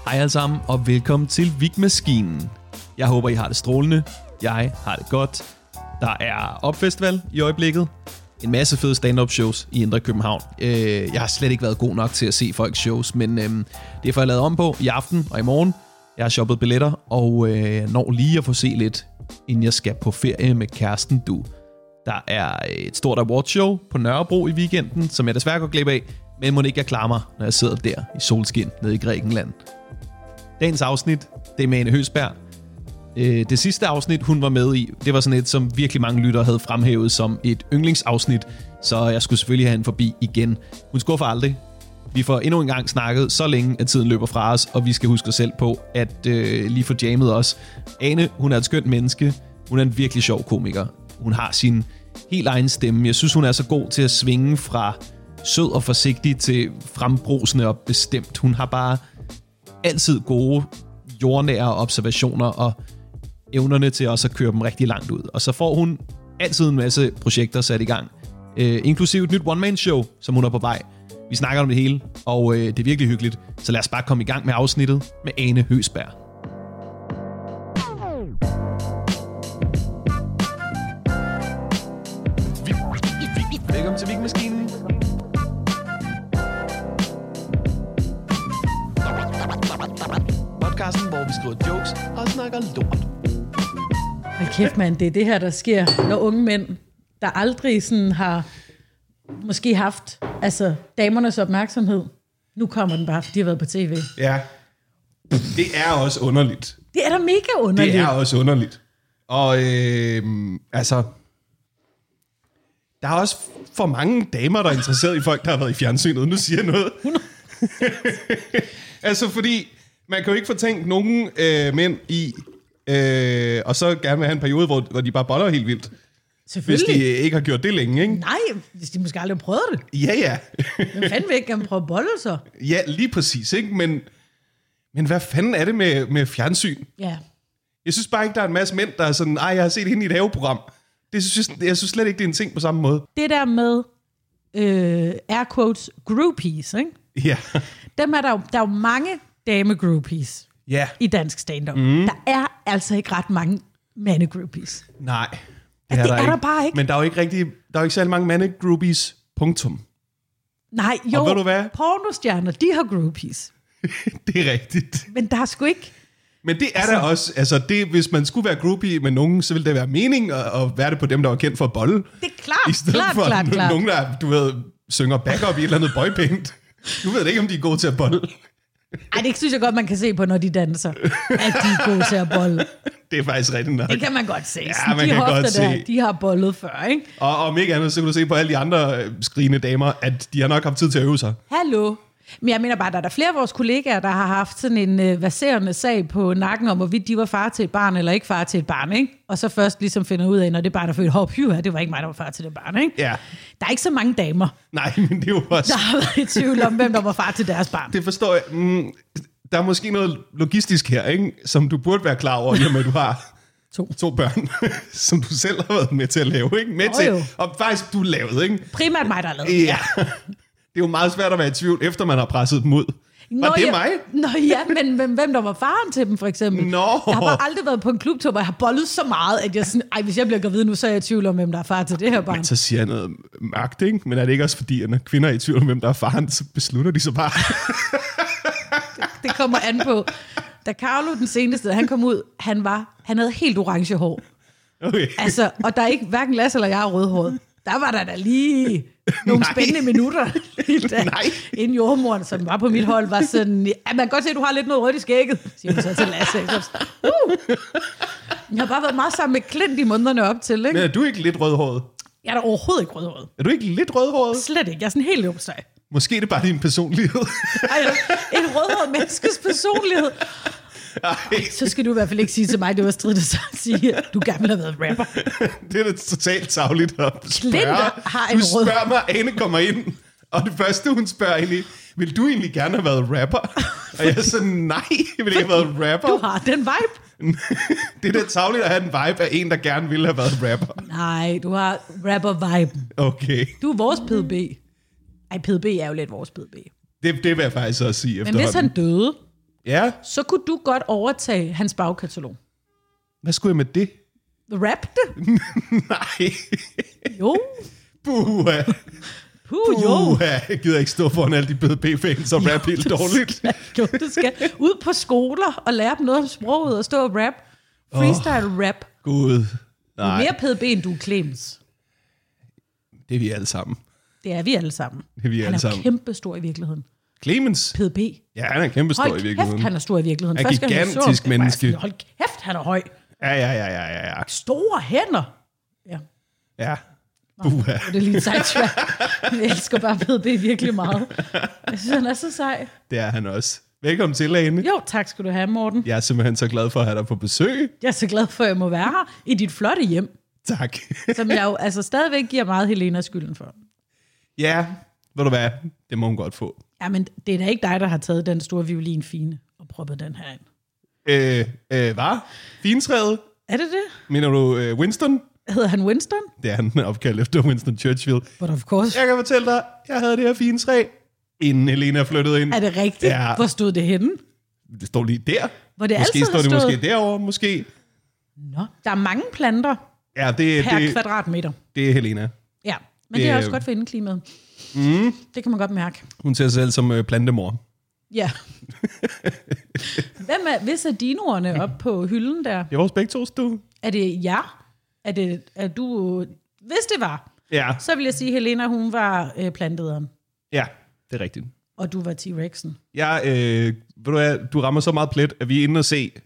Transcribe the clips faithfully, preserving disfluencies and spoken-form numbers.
Hej alle sammen, og velkommen til Vigmaskinen. Jeg håber, I har det strålende. Jeg har det godt. Der er opfestival i øjeblikket. En masse fede stand-up shows i Indre København. Jeg har slet ikke været god nok til at se folks shows, men det får jeg lavet om på i aften og i morgen. Jeg har shoppet billetter, og jeg når lige at få se lidt, inden jeg skal på ferie med kæresten Du. Der er et stort awardshow på Nørrebro i weekenden, som jeg desværre går glip af, men må ikke jeg klarer mig, når jeg sidder der i solskin nede i Grækenland. Dagens afsnit, det er med Ane Høgsberg. Det sidste afsnit, hun var med i, det var sådan et, som virkelig mange lyttere havde fremhævet som et yndlingsafsnit, så jeg skulle selvfølgelig have hende forbi igen. Hun skuffer aldrig. Vi får endnu en gang snakket så længe, at tiden løber fra os, og vi skal huske os selv på, at øh, lige få jammet os. Ane, hun er et skønt menneske. Hun er en virkelig sjov komiker. Hun har sin helt egen stemme. Jeg synes, hun er så god til at svinge fra sød og forsigtig til frembrusende og bestemt. Hun har bare altid gode, jordnære observationer og evnerne til også at køre dem rigtig langt ud. Og så får hun altid en masse projekter sat i gang, øh, inklusive et nyt one-man-show, som hun er på vej. Vi snakker om det hele, og øh, det er virkelig hyggeligt. Så lad os bare komme i gang med afsnittet med Ane Høgsberg. Velkommen til Vigmaskinen. Podcasten, hvor vi skriver jokes og snakker lort. Hold kæft, mand, det er det her, der sker, når unge mænd, der aldrig sådan har måske haft altså damernes opmærksomhed. Nu kommer den bare, fordi de har været på tv. Ja, det er også underligt. Det er da mega underligt. Det er også underligt. Og øh, altså, der er også for mange damer, der er interesseret i folk, der har været i fjernsynet. Nu siger jeg noget. Altså, fordi man kan jo ikke få tænkt nogen øh, mænd i, øh, og så gerne vil have en periode, hvor, hvor de bare boller helt vildt. Hvis de ikke har gjort det længe, ikke? Nej, hvis de måske aldrig har prøvet det. Ja, ja. Hvem fanden vil ikke gerne prøve bolle så? Ja, lige præcis, ikke? Men, men hvad fanden er det med, med fjernsyn? Ja. Jeg synes bare ikke, der er en masse mænd, der er sådan, ej, jeg har set hende i et haveprogram. Det synes jeg, jeg synes slet ikke, det er en ting på samme måde. Det der med, øh, air quotes, groupies, ikke? Ja. Dem er der jo, der er jo mange dame-groupies Ja. i dansk stand-up. Mm. Der er altså ikke ret mange mande-groupies. Nej. Det, ja, er, det der, er ikke. der bare ikke. Men der er jo ikke rigtig, der er jo ikke særlig mange mandegroupies, punktum. Nej, jo, og ved du hvad? Pornostjerner, de har groupies. Det er rigtigt. Men der er sgu ikke... Men det er altså, der også, altså det, hvis man skulle være groupie med nogen, så ville det være mening at, at være det på dem, der var kendt for at bolle. Det er klart, I stedet klart, for klart, klart. nogen, der, du ved, synger backup i et eller andet boyband. Du ved ikke, om de er gode til at bolle. Ej, det synes jeg godt, man kan se på, når de danser, at de er gode til at bolle. Det er faktisk rigtigt nok. Det kan man godt se. Ja, man de kan hofter godt der, se. de har bollet før, ikke? Og om ikke andet, så kan du se på alle de andre skrigende damer, at de har nok haft tid til at øve sig. Hallo. Men jeg mener bare, der er der flere af vores kollegaer, der har haft sådan en øh, verserende sag på nakken om, hvorvidt de var far til et barn eller ikke far til et barn, ikke? Og så først ligesom finder ud af, når det barn er født, hop, hyv, det var ikke mig, der var far til det barn, ikke? Ja. Der er ikke så mange damer, Nej, men det er jo også... der har været i tvivl om, hvem der var far til deres barn. Det forstår jeg. Mm, der er måske noget logistisk her, ikke? Som du burde være klar over, i og med, at du har to, to børn, som du selv har været med til at lave, ikke? Med Nå, til, jo. og faktisk du lavede, ikke? Primært mig, der har lavet. Ja. Det er jo meget svært at være i tvivl, efter man har presset dem ud. Nå, var det ja, mig? Nå ja, men hvem, hvem der var faren til dem, for eksempel? Nå. Jeg har bare aldrig været på en klubtur, hvor jeg har bollet så meget, at jeg sådan, ej, hvis jeg bliver gravid nu, så er jeg i tvivl om, hvem der er far til det her barn. Men så siger jeg noget mørkt, ikke? Men er det ikke også fordi, at når kvinder er i tvivl om, hvem der er faren, så beslutter de så bare... det, det kommer an på. Da Carlo, den seneste, han kom ud, han var, han havde helt orange hår. Okay. Altså, og der er ikke, hverken Lasse eller jeg er rødhåret. Der var der da lige nogle Nej. spændende minutter, da, Nej. inden jordmoren, som var på mit hold, var sådan, ja, man kan godt se, at du har lidt noget rødt i skægget, siger hun så til Lasse. Uh. Jeg har bare været meget sammen med Klint i månederne op til, ikke? Men er du ikke lidt rødhåret? Jeg er da overhovedet ikke rødhåret. Er du ikke lidt rødhåret? Slet ikke. Jeg er sådan helt løbsøj. Måske er det bare din personlighed. Ej, en rødhåret menneskes personlighed. Ej, så skal du i hvert fald ikke sige til mig, at det var stridigt at sige, at du gerne ville have været rapper. Det er da totalt savligt at spørge. Har en du rød... spørger mig, Ane kommer ind, og det første, hun spørger egentlig, vil du egentlig gerne have været rapper? Og jeg er sådan, nej, jeg vil ikke have været rapper. Du har den vibe. Det er da savligt at have en vibe af en, der gerne ville have været rapper. Nej, du har rapper-viben. Okay. Du er vores P D B. Ej, P D B er jo lidt vores P D B. Det, det vil jeg faktisk også sige efterhånden. Men hvis han døde, Ja. så kunne du godt overtage hans bagkatalog. Hvad skulle jeg med det? Rap det? Nej. Jo. Buha. Puh, jo. Buha. Jeg gider ikke stå foran alle de B D P-fans og rap helt dårligt. Jo, du skal ud på skoler og lære dem noget om sproget og stå og rap. Freestyle oh, rap. Gud. Du Nej. er mere P D B, end du er Clemens. Det er vi alle sammen. Det er vi alle sammen. Det er vi han alle er sammen. kæmpe stor i virkeligheden. Clemens? P D B. Ja, han er kæmpe stor Hold i virkeligheden. kæft, han er stor i virkeligheden. Han er Først skal han gigantisk så, menneske. Hold kæft, han er høj. Ja, ja, ja, ja, ja. ja. Store hænder. Ja. Ja. Buha. Det er lige sejt svært. Jeg elsker bare P D B virkelig meget. Jeg synes, han er så sej. Det er han også. Velkommen til, Lane. Jo, tak skal du have, Morten. Jeg er simpelthen så glad for at have dig på besøg. Jeg er så glad for, at jeg må være her i dit flotte hjem. Tak. Som jeg jo altså stadigvæk giver meget Helena skylden for. Ja, ved du hvad? Det må hun godt få. Ja, men det er da ikke dig, der har taget den store violin fine og proppet den her ind. Øh, øh, hvad? Fintræet? Er det det? Mener du øh, Winston? Hedder han Winston? Det er han opkaldt efter Winston Churchill. But of course. Jeg kan fortælle dig, jeg havde det her fine træ, inden Helena flyttede ind. Er det rigtigt? Ja. Hvor stod det henne? Det står lige der. Hvor det måske altid står det stået? måske derovre, måske. Nå, der er mange planter Ja, det, per det, kvadratmeter. det er Helena. Ja, men det er også godt for indeklimaet. Mm. Det kan man godt mærke. Hun ser sig selv som øh, plantemor. Ja. Hvem er, hvis er dinoerne op på hylden der? Det er vores begge to stue. Er det jer? Er det er du? Hvis det var, Ja, så vil jeg sige, at Helena, hun var øh, plantederen, ja, det er rigtigt. og du var T-Rexen. Jeg, øh, ved du hvad, du rammer så meget plet, at vi er inde og se...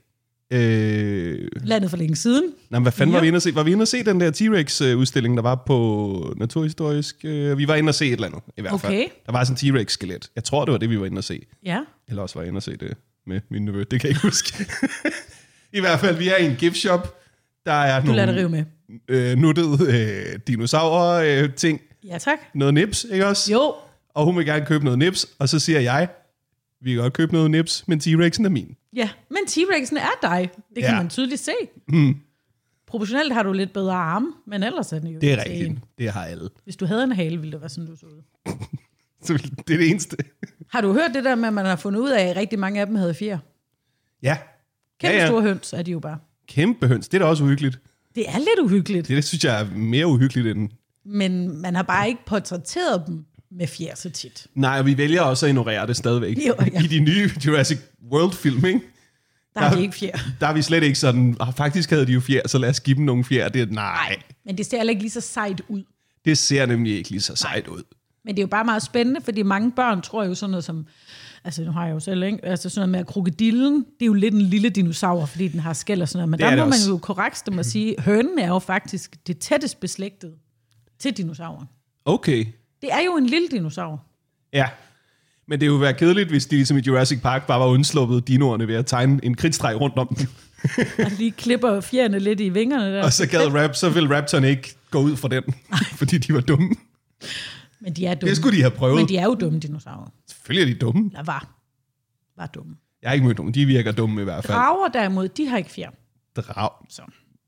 Øh, Landet for længe siden. nej, hvad fanden Ja. var vi inde og se? Var vi inde og se den der T-Rex-udstilling, der var på Naturhistorisk? Øh, vi var inde og se et eller andet, i hvert fald. Okay. Der var sådan en T-Rex-skelet. Jeg tror, det var det, vi var inde og se. Ja. Eller også var jeg inde og se det med min nevø. Det kan jeg ikke huske. I hvert fald, vi er i en gift shop. Der er Du lader dig nogle rive med. øh, nuttede øh, dinosaurer-ting. Ja, tak. Noget nips, ikke også? Jo. Og hun vil gerne købe noget nips. Og så siger jeg, vi kan godt købe noget nips, men T-Rexen er min. Ja, men T-Rexen er dig. Det kan Ja. man tydeligt se. Mm. Proportionelt har du lidt bedre arme, men ellers er den jo Det er til rigtigt. en. Det har alle. Hvis du havde en hale, ville det være sådan, du så ud. Så det er det eneste. Har du hørt det der med, at man har fundet ud af, at rigtig mange af dem havde fjer? Ja. Kæmpe ja, ja. store høns er de jo bare. Kæmpe høns. Det er da også uhyggeligt. Det er lidt uhyggeligt, Det, det synes jeg er mere uhyggeligt end... men man har bare ikke portrætteret dem med fjer så tit. Nej, og vi vælger også at ignorere det stadigvæk. Jo, ja. I de nye Jurassic World-film, ikke? Der har Der- de ikke fjer. Der er vi slet ikke sådan, oh, faktisk havde de jo fjer, så lad os give dem nogle fjer. Det er, nej, Men det ser heller ikke lige så sejt ud. det ser nemlig ikke lige så sejt ud. Men det er jo bare meget spændende, fordi mange børn tror jo sådan noget som, altså nu har jeg jo selv, ikke? Altså sådan noget med, at krokodillen, det er jo lidt en lille dinosaur, fordi den har skæl og sådan noget. Men Det er der det må man også. jo korrekt dem at sige, hønen er jo faktisk det tættest beslægtet til dinosauren. Okay, Det Det er jo en lille dinosaur. ja. Men det ville være kedeligt, hvis de ligesom i Jurassic Park bare var undsluppet dinoerne ved at tegne en kridtstreg rundt om dem. Og lige klipper fjerne lidt i vingerne der. Og så gad Rap, så ville Raptoren ikke gå ud fra den, fordi de var dumme. Men de er dumme. Det skulle de have prøvet. Men de er jo dumme dinosaurer. Selvfølgelig er de dumme. Eller var. Var dumme. Jeg har ikke mødt dem. De virker dumme i hvert fald. Drager derimod, de har ikke fjer. Drag. Så.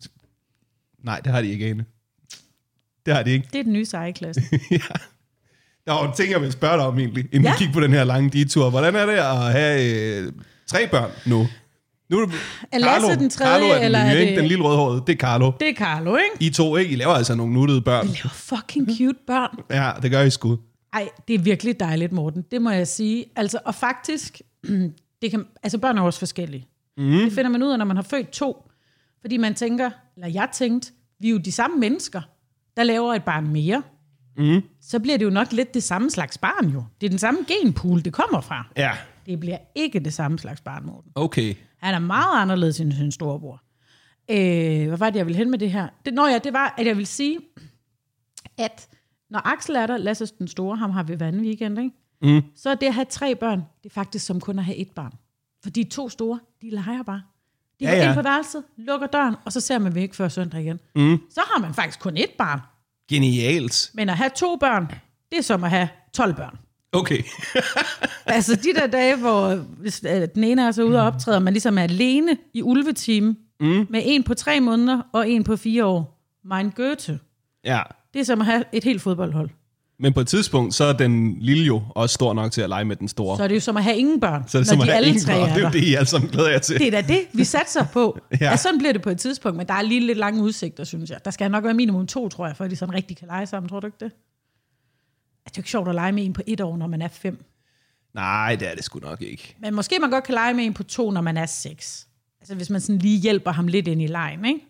Nej, det har de ikke, Ane. Det har de ikke. Det er den nye seje klasse. Ja. Der var en ting, jeg vil spørge dig om egentlig, inden Ja. vi kigger på den her lange detur. Hvordan er det at have øh, tre børn nu? Nu er det Er Lasse den tredje, Carlo er den eller nye, er ikke? det- Den lille rødhårede, det er Carlo. Det er Carlo, ikke? I to, ikke? I laver altså nogle nuttede børn. De laver fucking cute børn. Ja, det gør I sgu. Ej, det er virkelig dejligt, Morten. Det må jeg sige. Altså, og faktisk, det kan, altså børn er også forskellige. Mm. Det finder man ud af, når man har født to. Fordi man tænker, eller jeg tænkte, vi er jo de samme mennesker, der laver et barn mere. Mm. Så bliver det jo nok lidt det samme slags barn jo. Det er den samme genpool, det kommer fra. Ja, Det bliver ikke det samme slags barn, Morten. okay. Han er meget anderledes end sin storebror. Øh, hvad var det, jeg ville hen med det her? Det, nå ja, det var, at jeg vil sige, at når Axel er der, Lasses den store, ham har vi hver anden weekend, ikke? Mm. Så er det at have tre børn, det er faktisk som kun at have et barn. For de to store, de leger bare. De går Ja, ja. ind på værelset, lukker døren, og så ser man væk før søndag igen. Mm. Så har man faktisk kun et barn. Genialt. Men at have to børn, det er som at have tolv børn. Okay. Altså de der dage, hvor hvis, øh, den ene er så ude og optræder, man ligesom er alene i ulveteam, mm. med en på tre måneder og en på fire år. Mein Goethe. Ja. Det er som at have et helt fodboldhold. Men på et tidspunkt, så er den lille jo også stor nok til at lege med den store. Så er det jo som at have ingen børn, så er det når som de at alle ingen tre børn. er Det er der. jo det, I alle sammen glæder jer til. Det er da det, vi satser på. Ja. Ja, sådan bliver det på et tidspunkt, men der er lige lidt lange udsigter, synes jeg. Der skal nok være minimum to, tror jeg, for at de sådan rigtig kan lege sammen, tror du ikke det? Det er jo ikke sjovt at lege med en på et år, når man er fem. Nej, det er det sgu nok ikke. Men måske man godt kan lege med en på to, når man er seks. Altså hvis man sådan lige hjælper ham lidt ind i lejen, ikke?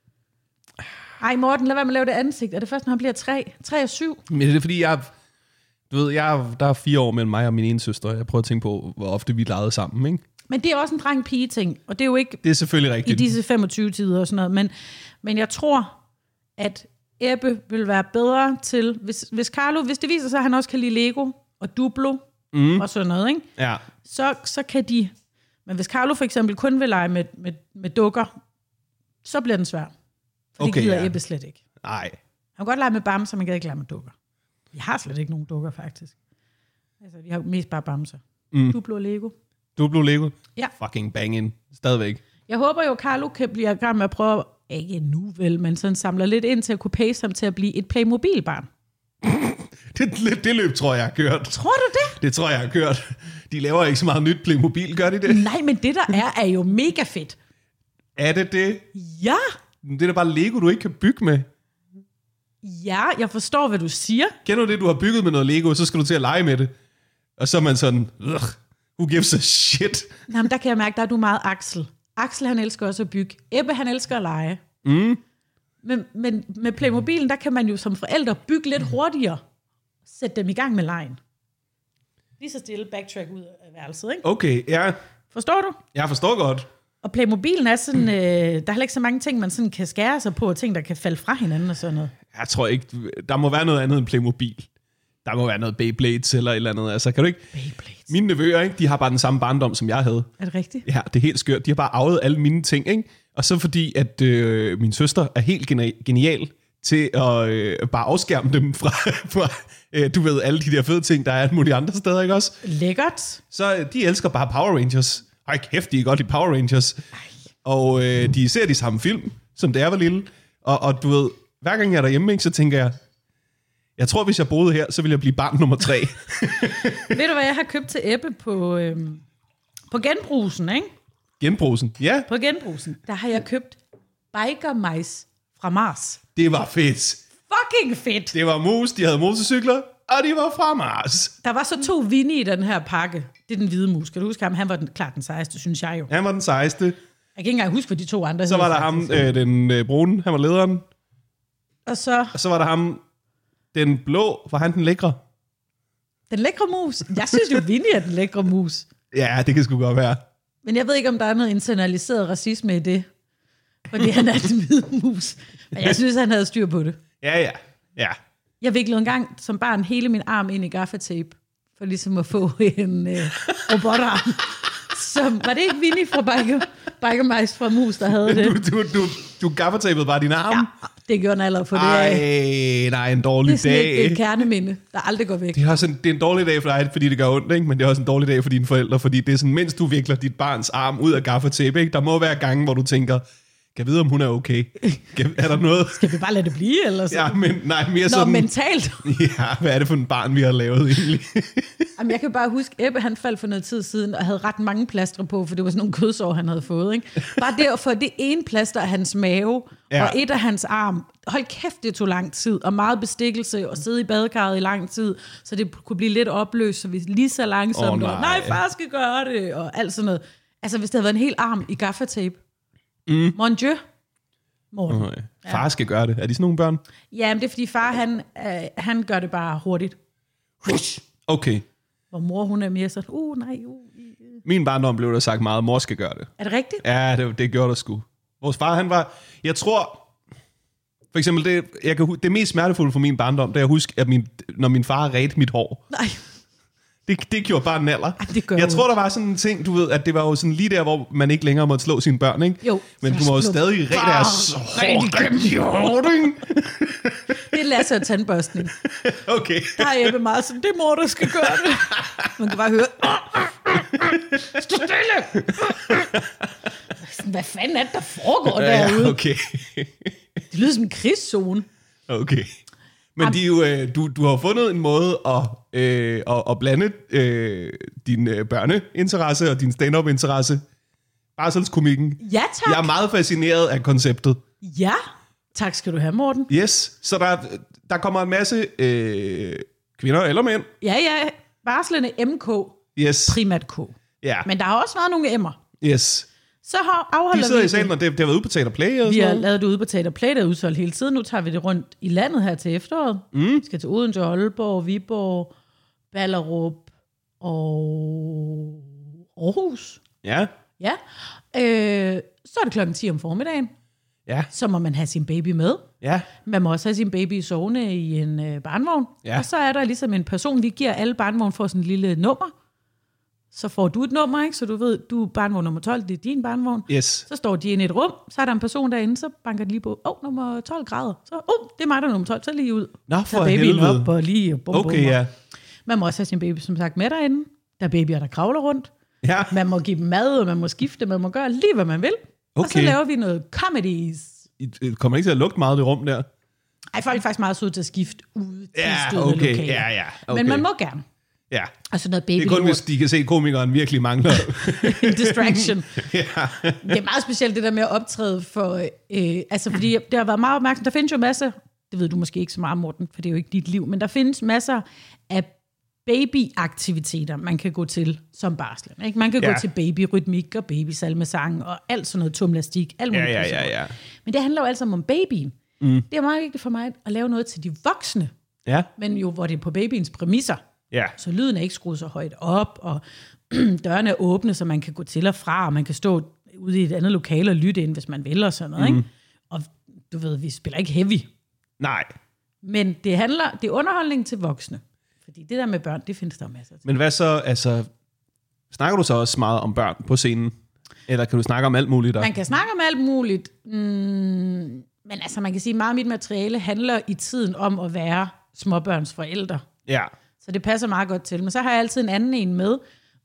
Ej Morten, lad være med at lave det ansigt. Er det først, når han bliver tre? Tre og syv? Men det er fordi, jeg... Du ved, jeg, der er fire år mellem mig og min ene søster. Jeg prøver at tænke på, hvor ofte vi legede sammen, ikke? Men det er også en dreng-pige-ting, og det er jo ikke Det er selvfølgelig i rigtigt. disse femogtyve tider og sådan noget. Men, men jeg tror, at Ebbe vil være bedre til, hvis, hvis Carlo, hvis det viser sig, at han også kan lide Lego og Duplo mm. og sådan noget, ikke? Ja. Så, så kan de... Men hvis Carlo for eksempel kun vil lege med, med, med dukker, så bliver den svær. For det Okay, gider ja. Ebbe slet ikke. Nej. Han kan godt lege med bamser, man kan ikke lege med dukker. Vi har slet ikke nogen dukker, faktisk. Altså, vi har mest bare bamser. Mm. Duplo og Lego. Duplo Lego? Ja. Fucking bangin'. Stadigvæk. Jeg håber jo, Carlo kan blive i gang med at prøve, ikke nu vel, men sådan samler lidt ind til at kunne pace ham til at blive et Playmobil-barn. Det, det løb, tror jeg, har kørt. Tror du det? Det tror jeg, har kørt. De laver ikke så meget nyt Playmobil, gør de det? Nej, men det der er, er jo mega fedt. Er det det? Ja, Det er da bare Lego, du ikke kan bygge med. ja, jeg forstår, hvad du siger. Kender du det, du har bygget med noget Lego, så skal du til at lege med det. Og så er man sådan, ugh, who gives a shit? Jamen, der kan jeg mærke, der er du meget Axel. Axel, han elsker også at bygge. Ebbe, han elsker at lege. Mm. Men, men med Playmobilen, der kan man jo som forældre bygge lidt hurtigere. Sætte dem i gang med lejen. Lige så stille backtrack ud af værelset, ikke? Okay, ja. Forstår du? Jeg forstår godt. Og Playmobilen er sådan, øh, der er heller ikke så mange ting, man sådan kan skære sig på, og ting, der kan falde fra hinanden og sådan noget. Jeg tror ikke, der må være noget andet end Playmobil. Der må være noget Beyblades eller et eller andet. Altså, kan du ikke? Beyblades. Mine nevøer, ikke? De har bare den samme barndom, som jeg havde. Er det rigtigt? Ja, det er helt skørt. De har bare arvet alle mine ting, ikke? Og så fordi, at øh, min søster er helt geni- genial til at øh, bare afskærme dem fra, fra øh, du ved, alle de der fede ting, der er alle mulige andre steder, ikke også? Lækkert. Så øh, de elsker bare Power Rangers. Ej, kæft, de er godt i Power Rangers. Ej. Og øh, de ser de samme film, som da jeg var lille. Og, og du ved, hver gang jeg er derhjemme, ikke, så tænker jeg, jeg tror, hvis jeg boede her, så ville jeg blive barn nummer tre. Ved du, hvad jeg har købt til Ebbe på, øhm, på genbrusen, ikke? Genbrusen, ja. På genbrusen, der har jeg købt bikermajs fra Mars. Det var fedt. Fucking fedt! Det var mus, de havde motorcykler, og de var fra Mars. Der var så to Vinnie i den her pakke. Det er den hvide mus. Kan du huske ham? Han var den, klart den sejeste, synes jeg jo. Han var den sejeste. Jeg kan ikke engang huske, hvad de to andre Så var der ham, øh, den øh, brune, han var lederen. Og så Og så var der ham, den blå, var han den lækre? den lækre mus. Jeg synes jo, Vinnie er den lækre mus. Ja, det kan sgu godt være. Men jeg ved ikke, om der er noget internaliseret racisme i det. Fordi han er den hvide mus. Men jeg synes, han havde styr på det. Ja, ja, ja. Jeg viklede en gang som barn hele min arm ind i gaffatape. For ligesom at få en øh, robotarm. Som, var det ikke Vinnie fra Biker, Bikermajs fra Mus, der havde det? Du, du, du, du gaffatapede bare din arm? Ja, det gjorde den allerede for det Ej, af. nej, en dårlig Det er sådan dag. et, et kerneminde, der aldrig går væk. Det er, også en, det er en dårlig dag for dig, fordi det gør ondt, ikke? Men det er også en dårlig dag for dine forældre, fordi det er sådan, mens du vikler dit barns arm ud af gaffatape, ikke? Der må være gange, hvor du tænker, kan jeg vide, om hun er okay? Kan, er der noget? Skal vi bare lade det blive, eller så? Ja, men nej, mere Nå, sådan... mentalt. Ja, hvad er det for en barn, vi har lavet egentlig? Jamen, jeg kan bare huske, Ebbe han faldt for noget tid siden, og havde ret mange plastre på, for det var sådan nogle kødsår, han havde fået. Ikke? Bare derfor, det ene plaster af hans mave, ja. Og et af hans arm. Hold kæft, det tog lang tid, og meget bestikkelse, og sidde i badekarret i lang tid, så det kunne blive lidt opløst, så vi lige så langsomt, oh, nej. Og, nej, far skal gøre det, og alt sådan noget. Altså, hvis det havde været en hel arm i gaffatape. Mm. Mon Dieu. Morten. Okay. Far skal gøre det. Er de sådan nogle børn? Ja, men det er fordi far, han, øh, han gør det bare hurtigt. Okay. Hvor mor, hun er mere sådan, uh, nej, uh. Min barndom blev der sagt meget, mor skal gøre det. Er det rigtigt? Ja, det, det gjorde der sgu. Vores far, han var... Jeg tror... For eksempel, det, jeg kan, det mest smertefulde for min barndom, det er at huske, at min, når min far redte mit hår. Nej. Det, det gjorde bare en alder. Ej, det gør jeg jo. tror, der var sådan en ting, du ved, at det var jo sådan lige der, hvor man ikke længere måtte slå sine børn, ikke? Jo. Men du må jo stadig rede deres hårdt, ikke? Det er Lasse og tandbørstning. Okay. Der er Ebbe meget sådan, det er mor, der skal gøre det. Man kan bare høre, stå stille! Hvad fanden er det, der foregår Ja, derude? okay. Det lyder som en krigszone. Okay. Men de er jo, øh, du, du har fundet en måde at, øh, at, at blande øh, din øh, børneinteresse og din stand-up-interesse. Barselskomikken. Ja, tak. Jeg er meget fascineret af konceptet. Ja, tak skal du have, Morten. Yes, så der, der kommer en masse øh, kvinder eller mænd. Ja, ja, barslende M K. Yes. Primært K. Ja. Men der har også været nogle M'er. Yes. Så har, afholder De sidder vi i salen, og det, det har været udbetalt og play og Vi sådan har noget. lavet det ude på Teater Play, der er udsolgt hele tiden. Nu tager vi det rundt i landet her til efteråret. Mm. Vi skal til Odense, Aalborg, Viborg, Ballerup og Aarhus. Ja. Ja. Øh, så er det klokken ti om formiddagen. Ja. Så må man have sin baby med. Ja. Man må også have sin baby sovende i en øh, barnevogn. Ja. Og så er der ligesom en person, vi giver alle barnevogn for sådan en lille nummer. Så får du et nummer, ikke? Så du ved, du er barnevogn nummer tolv, det er din barnevogn. Yes. Så står de inde i et rum, så er der en person derinde, så banker de lige på, åh, oh, nummer tolv grader. Så, åh, oh, det er mig, der er nummer tolv, så lige ud. Nå, så for babyen helvede. op og lige bum, bum, Okay, ja. Man må også have sin baby, som sagt, med derinde. Der er babyer, der kravler rundt. Ja. Man må give dem mad, og man må skifte, man må gøre lige, hvad man vil. Okay. Og så Okay. laver vi noget comedies. I kommer ikke til at lugte meget i det rum der? Ej, folk er faktisk meget søde til at skifte ud til Ja, stødende okay. lokaler. Ja, ja. Okay. Men man må gerne. Ja. Altså noget Det er kun, babylort. hvis de kan se, at komikeren virkelig mangler. En distraction. Ja. Det er meget specielt det der med at optræde for, øh, altså fordi det har været meget opmærksom. Der findes jo masser, det ved du måske ikke så meget, Morten, for det er jo ikke dit liv, men der findes masser af babyaktiviteter, man kan gå til som barslen. Ikke? Man kan Ja. gå til babyrytmik og babysalmesang og alt sådan noget tumlastik. Alt Ja, muligt ja, pisse ja, rundt. ja. Men det handler jo altså om babyen. Mm. Det er meget vigtigt for mig at lave noget til de voksne, Ja. men jo hvor det er på babyens præmisser. Ja. Så lyden er ikke skruet så højt op, og dørene er åbne, så man kan gå til og fra, og man kan stå ude i et andet lokale og lytte ind, hvis man vil, og sådan noget. Mm. Ikke? Og du ved, vi spiller ikke heavy. Nej. Men det handler, det er underholdning til voksne. Fordi det der med børn, det findes der masser til. Men hvad så, altså, snakker du så også meget om børn på scenen? Eller kan du snakke om alt muligt der? Man kan snakke om alt muligt, mm, men altså man kan sige, at meget af mit materiale handler i tiden om at være småbørnsforældre. Ja. Så det passer meget godt til. Men så har jeg altid en anden en med.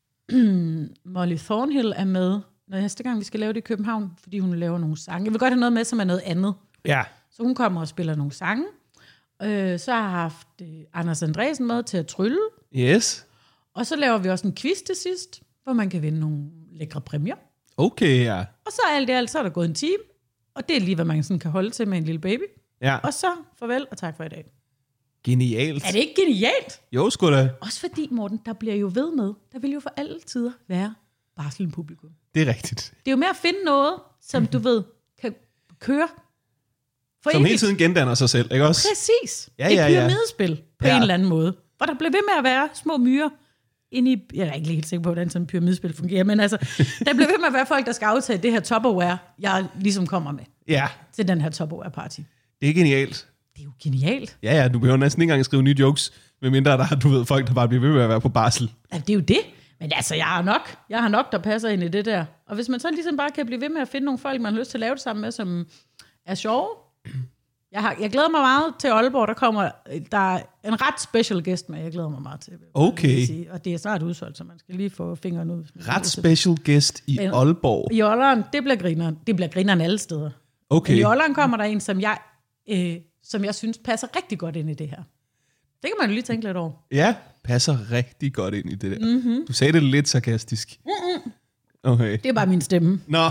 Molly Thornhill er med næste gang, vi skal lave det i København, fordi hun laver nogle sange. Jeg vil godt have noget med, som er noget andet. Ja. Så hun kommer og spiller nogle sange. Øh, så har jeg haft øh, Anders Andresen med til at trylle. Yes. Og så laver vi også en quiz til sidst, hvor man kan vinde nogle lækre præmier. Okay, ja. Og så alt i alt, så er der gået en time. Og det er lige, hvad man sådan kan holde til med en lille baby. Ja. Og så farvel og tak for i dag. Genialt. Er det ikke genialt? Jo, sgu da. Også fordi, Morten, der bliver jo ved med, der vil jo for alle tider være barslen publikum. Det er rigtigt. Det er jo med at finde noget, som du ved, kan køre for Som evigt. hele tiden gendanner sig selv, ikke også? Præcis. Ja, Et ja, ja. pyramidespil på Ja. en eller anden måde. Hvor der bliver ved med at være små myrer inde i... Jeg er ikke helt sikker på, hvordan sådan en pyramidespil fungerer, men altså, der bliver ved med at være folk, der skal aftage det her Tupperware, jeg ligesom kommer med Ja, til den her Tupperware-party. det er genialt. Det er jo genialt. Ja, ja, du behøver næsten ikke engang skrive nye jokes, medmindre der er, du ved, folk, der bare bliver ved med at være på barsel. Ja, det er jo det. Men altså, jeg har nok. Jeg har nok, der passer ind i det der. Og hvis man så ligesom bare kan blive ved med at finde nogle folk, man har lyst til at lave det sammen med, som er sjove. Jeg, har, jeg glæder mig meget til Aalborg. Der kommer der er en ret special guest med. Jeg glæder mig meget til. Okay. Sige. Og det er snart udsolgt, så man skal lige få fingeren ud. Ret special guest i Aalborg. I Aalborg, det bliver grineren. Det bliver grineren alle steder. Okay. Men i Aalborg kommer der en, som jeg, øh, som jeg synes passer rigtig godt ind i det her. Det kan man jo lige tænke lidt over. Ja, passer rigtig godt ind i det der. Mm-hmm. Du sagde det lidt sarkastisk. Mm-mm. Okay. Det er bare min stemme. Nå.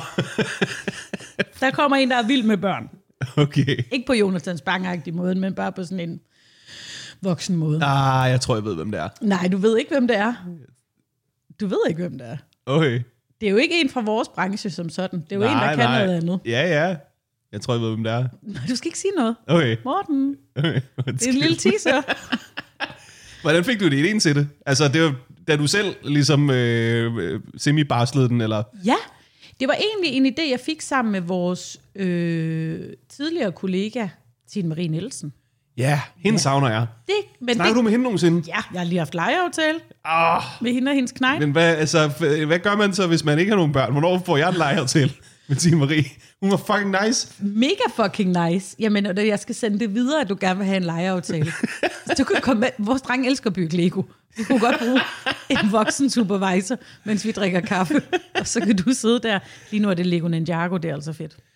Der kommer en, der er vild med børn. Okay. Ikke på Jonathan Spang-agtig måde, men bare på sådan en voksen måde. Ah, jeg tror, jeg ved, hvem det er. Nej, du ved ikke, hvem det er. Du ved ikke, hvem det er. Okay. Det er jo ikke en fra vores branche som sådan. Det er jo nej, en, der kan nej. noget andet. Ja, ja. Jeg tror, jeg ved, hvem det er. Du skal ikke sige noget. Okay. Morten, Okay. det er en lille teaser. Hvordan fik du det idéen til det? Altså, det var, da du selv ligesom øh, semi-barslede den, eller? Ja, det var egentlig en idé, jeg fik sammen med vores øh, tidligere kollega, Tine Marie Nielsen. Ja, hende ja. savner jeg. Det, men Snakker det, du med hende nogensinde? Ja, jeg har lige haft lejeaftale Oh, med hende og hendes knægt. men hvad, altså, hvad gør man så, hvis man ikke har nogen børn? Hvornår får jeg en lejer til med Tine Marie? Hun var fucking nice. Mega fucking nice. Jamen, og jeg skal sende det videre, at du gerne vil have en lejeaftale. Så du kan komme med. Vores dreng elsker at bygge Lego. Vi kunne godt bruge en voksen supervisor, mens vi drikker kaffe. Og så kan du sidde der. Lige nu er det Lego Ninjago, det er altså fedt.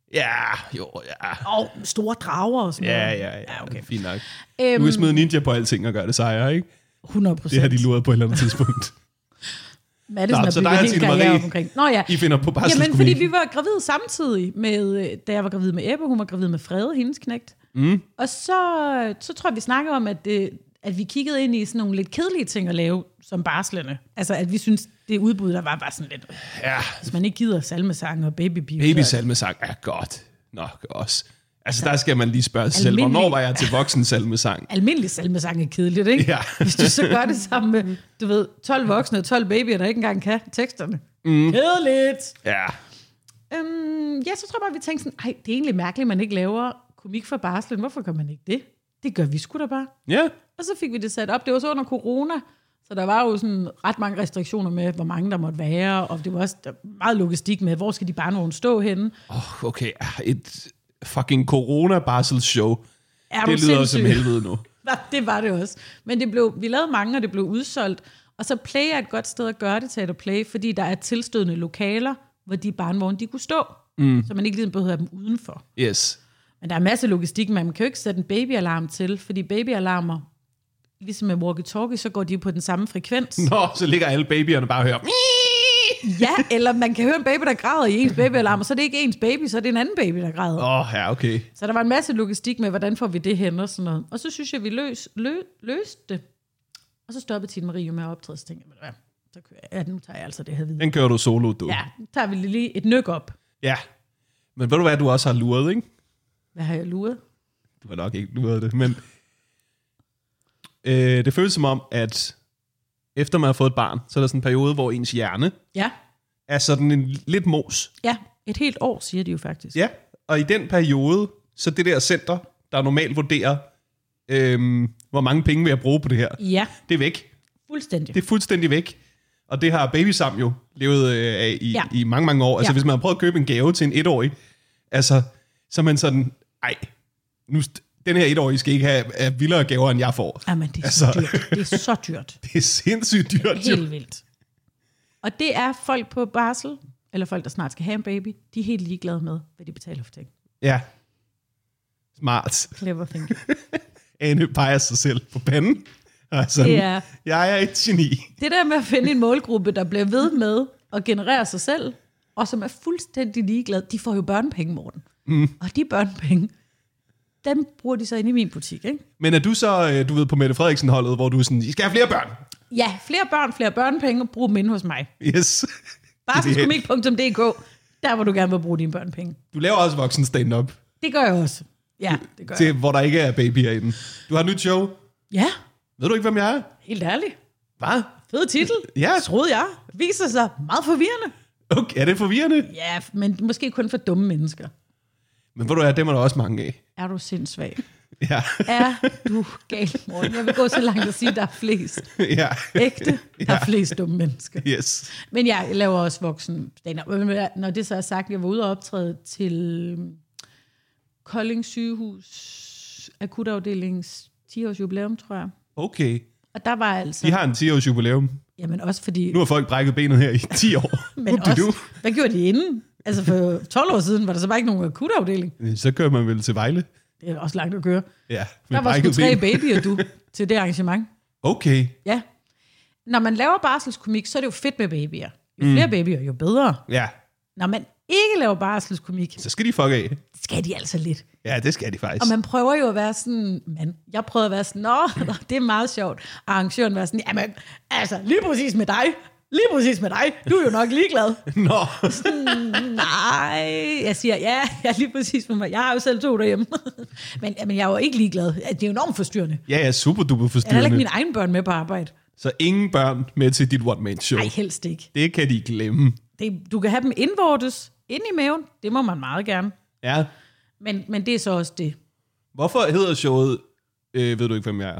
Ja, jo, ja. Og store drager og sådan Ja, noget. ja, ja. Ja, okay. Fint nok. Øhm, Du kan smide ninja på alting og gøre det sejre, ikke? hundrede procent. Det har de luret på et eller andet tidspunkt. Madison Nå, er så bygget dig og helt Tine karriere Marie, op omkring. Nå ja. I finder på Jamen, barselskomik. fordi vi var gravide samtidig med, da jeg var gravid med Ebbe, hun var gravid med Frede, hendes knægt. Mm. Og så, så tror jeg, vi snakkede om, at, det, at vi kiggede ind i sådan nogle lidt kedelige ting at lave som barslerne. Altså, at vi synes det udbud, der var bare sådan lidt... Ja, Hvis man ikke gider salmesang og babybeat. babysalmesang er godt nok også. Altså, der skal man lige spørge sig selv, Almindelig- hvornår var jeg til voksen salmesang? Almindelig salmesang er kedeligt, ikke? Ja. Hvis du så gør det sammen med, du ved, tolv voksne og tolv babyer, der ikke engang kan teksterne. Mm. Kedeligt! Ja. Øhm, ja, så tror jeg bare, vi tænkte sådan, ej, det er egentlig mærkeligt, at man ikke laver komik for barslen. Hvorfor gør man ikke det? Det gør vi sgu da bare. Ja. Og så fik vi det sat op. Det var så under corona, så der var jo sådan ret mange restriktioner med, hvor mange der måtte være, og det var også der var meget logistik med, hvor skal de barnevogne stå henne. Oh, okay, et fucking corona-barselsshow. Er du Det lyder sindssyg? som helvede nu. Ja, det var det også. Men det blev, vi lavede mange, og det blev udsolgt. Og så Play er et godt sted at gøre det, Teater Play, fordi der er tilstødende lokaler, hvor de barnevogne de kunne stå. Mm. Så man ikke ligesom behøver dem udenfor. Yes. Men der er masser af logistik, man kan jo ikke sætte en babyalarm til, fordi babyalarmer, ligesom med walkie-talkie, så går de på den samme frekvens. Nå, så ligger alle babyerne bare og hører. Ja, eller man kan høre en baby, der græder i ens babyalarm, og så er det ikke ens baby, så er det en anden baby, der græder. Åh, oh, ja, okay. Så der var en masse logistik med, hvordan får vi det hen og sådan noget. Og så synes jeg, vi løs, lø, løste det. Og så stoppede Tine Marie jo med at optræde, så tænkte jeg, hvad, så kører jeg. Ja, nu tager jeg altså det her videre. Den kører du solo, du. Ja, nu tager vi lige et nyk op. Ja. Men ved du hvad, du også har luret, ikke? Hvad har jeg luret? Du har nok ikke luret det, men... Øh, det føles som om, at efter man har fået et barn, så er der sådan en periode, hvor ens hjerne Ja, er sådan en lidt mos. ja, et helt år, siger de jo faktisk. Ja, og i den periode, så det der center, der normalt vurderer, øhm, hvor mange penge vil jeg bruge på det her, Ja, det er væk. fuldstændig. Det er fuldstændig væk. Og det har Babysam jo levet øh, af i, Ja. i mange, mange år. Altså Ja. hvis man har prøvet at købe en gave til en etårig, altså, så er man sådan, ej, nu, den her etårige skal ikke have, have vildere gaver, end jeg får. Jamen, det er Altså. så dyrt. Det er så dyrt. Det er sindssygt dyrt. jo. Helt vildt. Og det er folk på barsel, eller folk, der snart skal have en baby, de er helt ligeglade med, hvad de betaler for ting. Ja. Smart. Clever thinking. Ane peger sig selv på panden. Altså, Det er- jeg er et geni. Det der med at finde en målgruppe, der bliver ved med at generere sig selv, og som er fuldstændig ligeglade, de får jo børnepenge, Morten. Mm. Og de børnepenge, dem bruger de så ind i min butik, ikke? Men er du så, øh, du ved, på Mette Frederiksen-holdet, hvor du er sådan, I skal have flere børn? Ja, flere børn, flere børnepenge, og brug dem inde hos mig. Yes. barselskomik punktum d k, der hvor du gerne vil bruge dine børnepenge. Du laver også voksen stand-up, Det gør jeg også. Ja, det gør til, jeg. hvor der ikke er babyer inde. Du har et nyt show. Ja, Ved du ikke, hvem jeg er? helt ærligt. Hvad? Fed titel. Ja. Troede jeg. Viser sig meget forvirrende. Okay, er det forvirrende? Ja, men måske kun for dumme mennesker. Men ved du hvad, dem er der også mange af. Er du sindsvag? Ja. Er du gal, Morten? Jeg vil gå så langt og sige, at der er flest ja. ægte, der er Ja. flest dumme mennesker. Yes. Men ja, jeg laver også voksen stand-up. Men når det så er sagt, jeg var ude og optræde til Kolding Sygehus akutafdelings ti års jubilæum, tror jeg. Okay. Og der var altså... De har en ti års jubilæum. Jamen også fordi... Nu har folk brækket benet her i ti år. Men Whoop-de-doo. også, hvad gjorde de inden? Altså for tolv år siden var der så bare ikke nogen akutafdeling. Så kører man vel til Vejle. Det er også langt at køre. Ja, med Der var sgu brækket tre ben. babyer, du, til det arrangement. Okay. Ja. Når man laver barselskomik, så er det jo fedt med babyer. Jo flere mm. babyer, jo bedre. Ja, Når man ikke laver barselskomik, så skal de fuck af. skal de altså lidt. Ja, det skal de faktisk. Og man prøver jo at være sådan, man, jeg prøvede at være sådan, nå, det er meget sjovt. Og arrangøren var sådan, jamen, altså, lige præcis med dig, lige præcis med dig, du er jo nok ligeglad. Nå. Sådan, nej, jeg siger, ja, jeg er lige præcis med mig. Jeg har jo selv to derhjemme. men, men jeg er jo ikke ligeglad. Det er jo enormt forstyrrende. Ja, ja, super duper Jeg har heller forstyrrende. ikke mine egne børn med på arbejde. Så ingen børn med til dit one-man-show. Nej, helst ikke. Det kan de glemme. Det, du kan have dem indvortes, ind i maven. Det må man meget gerne. Ja. Men, men det er så også det. Hvorfor hedder showet, øh, ved du ikke, hvem jeg er?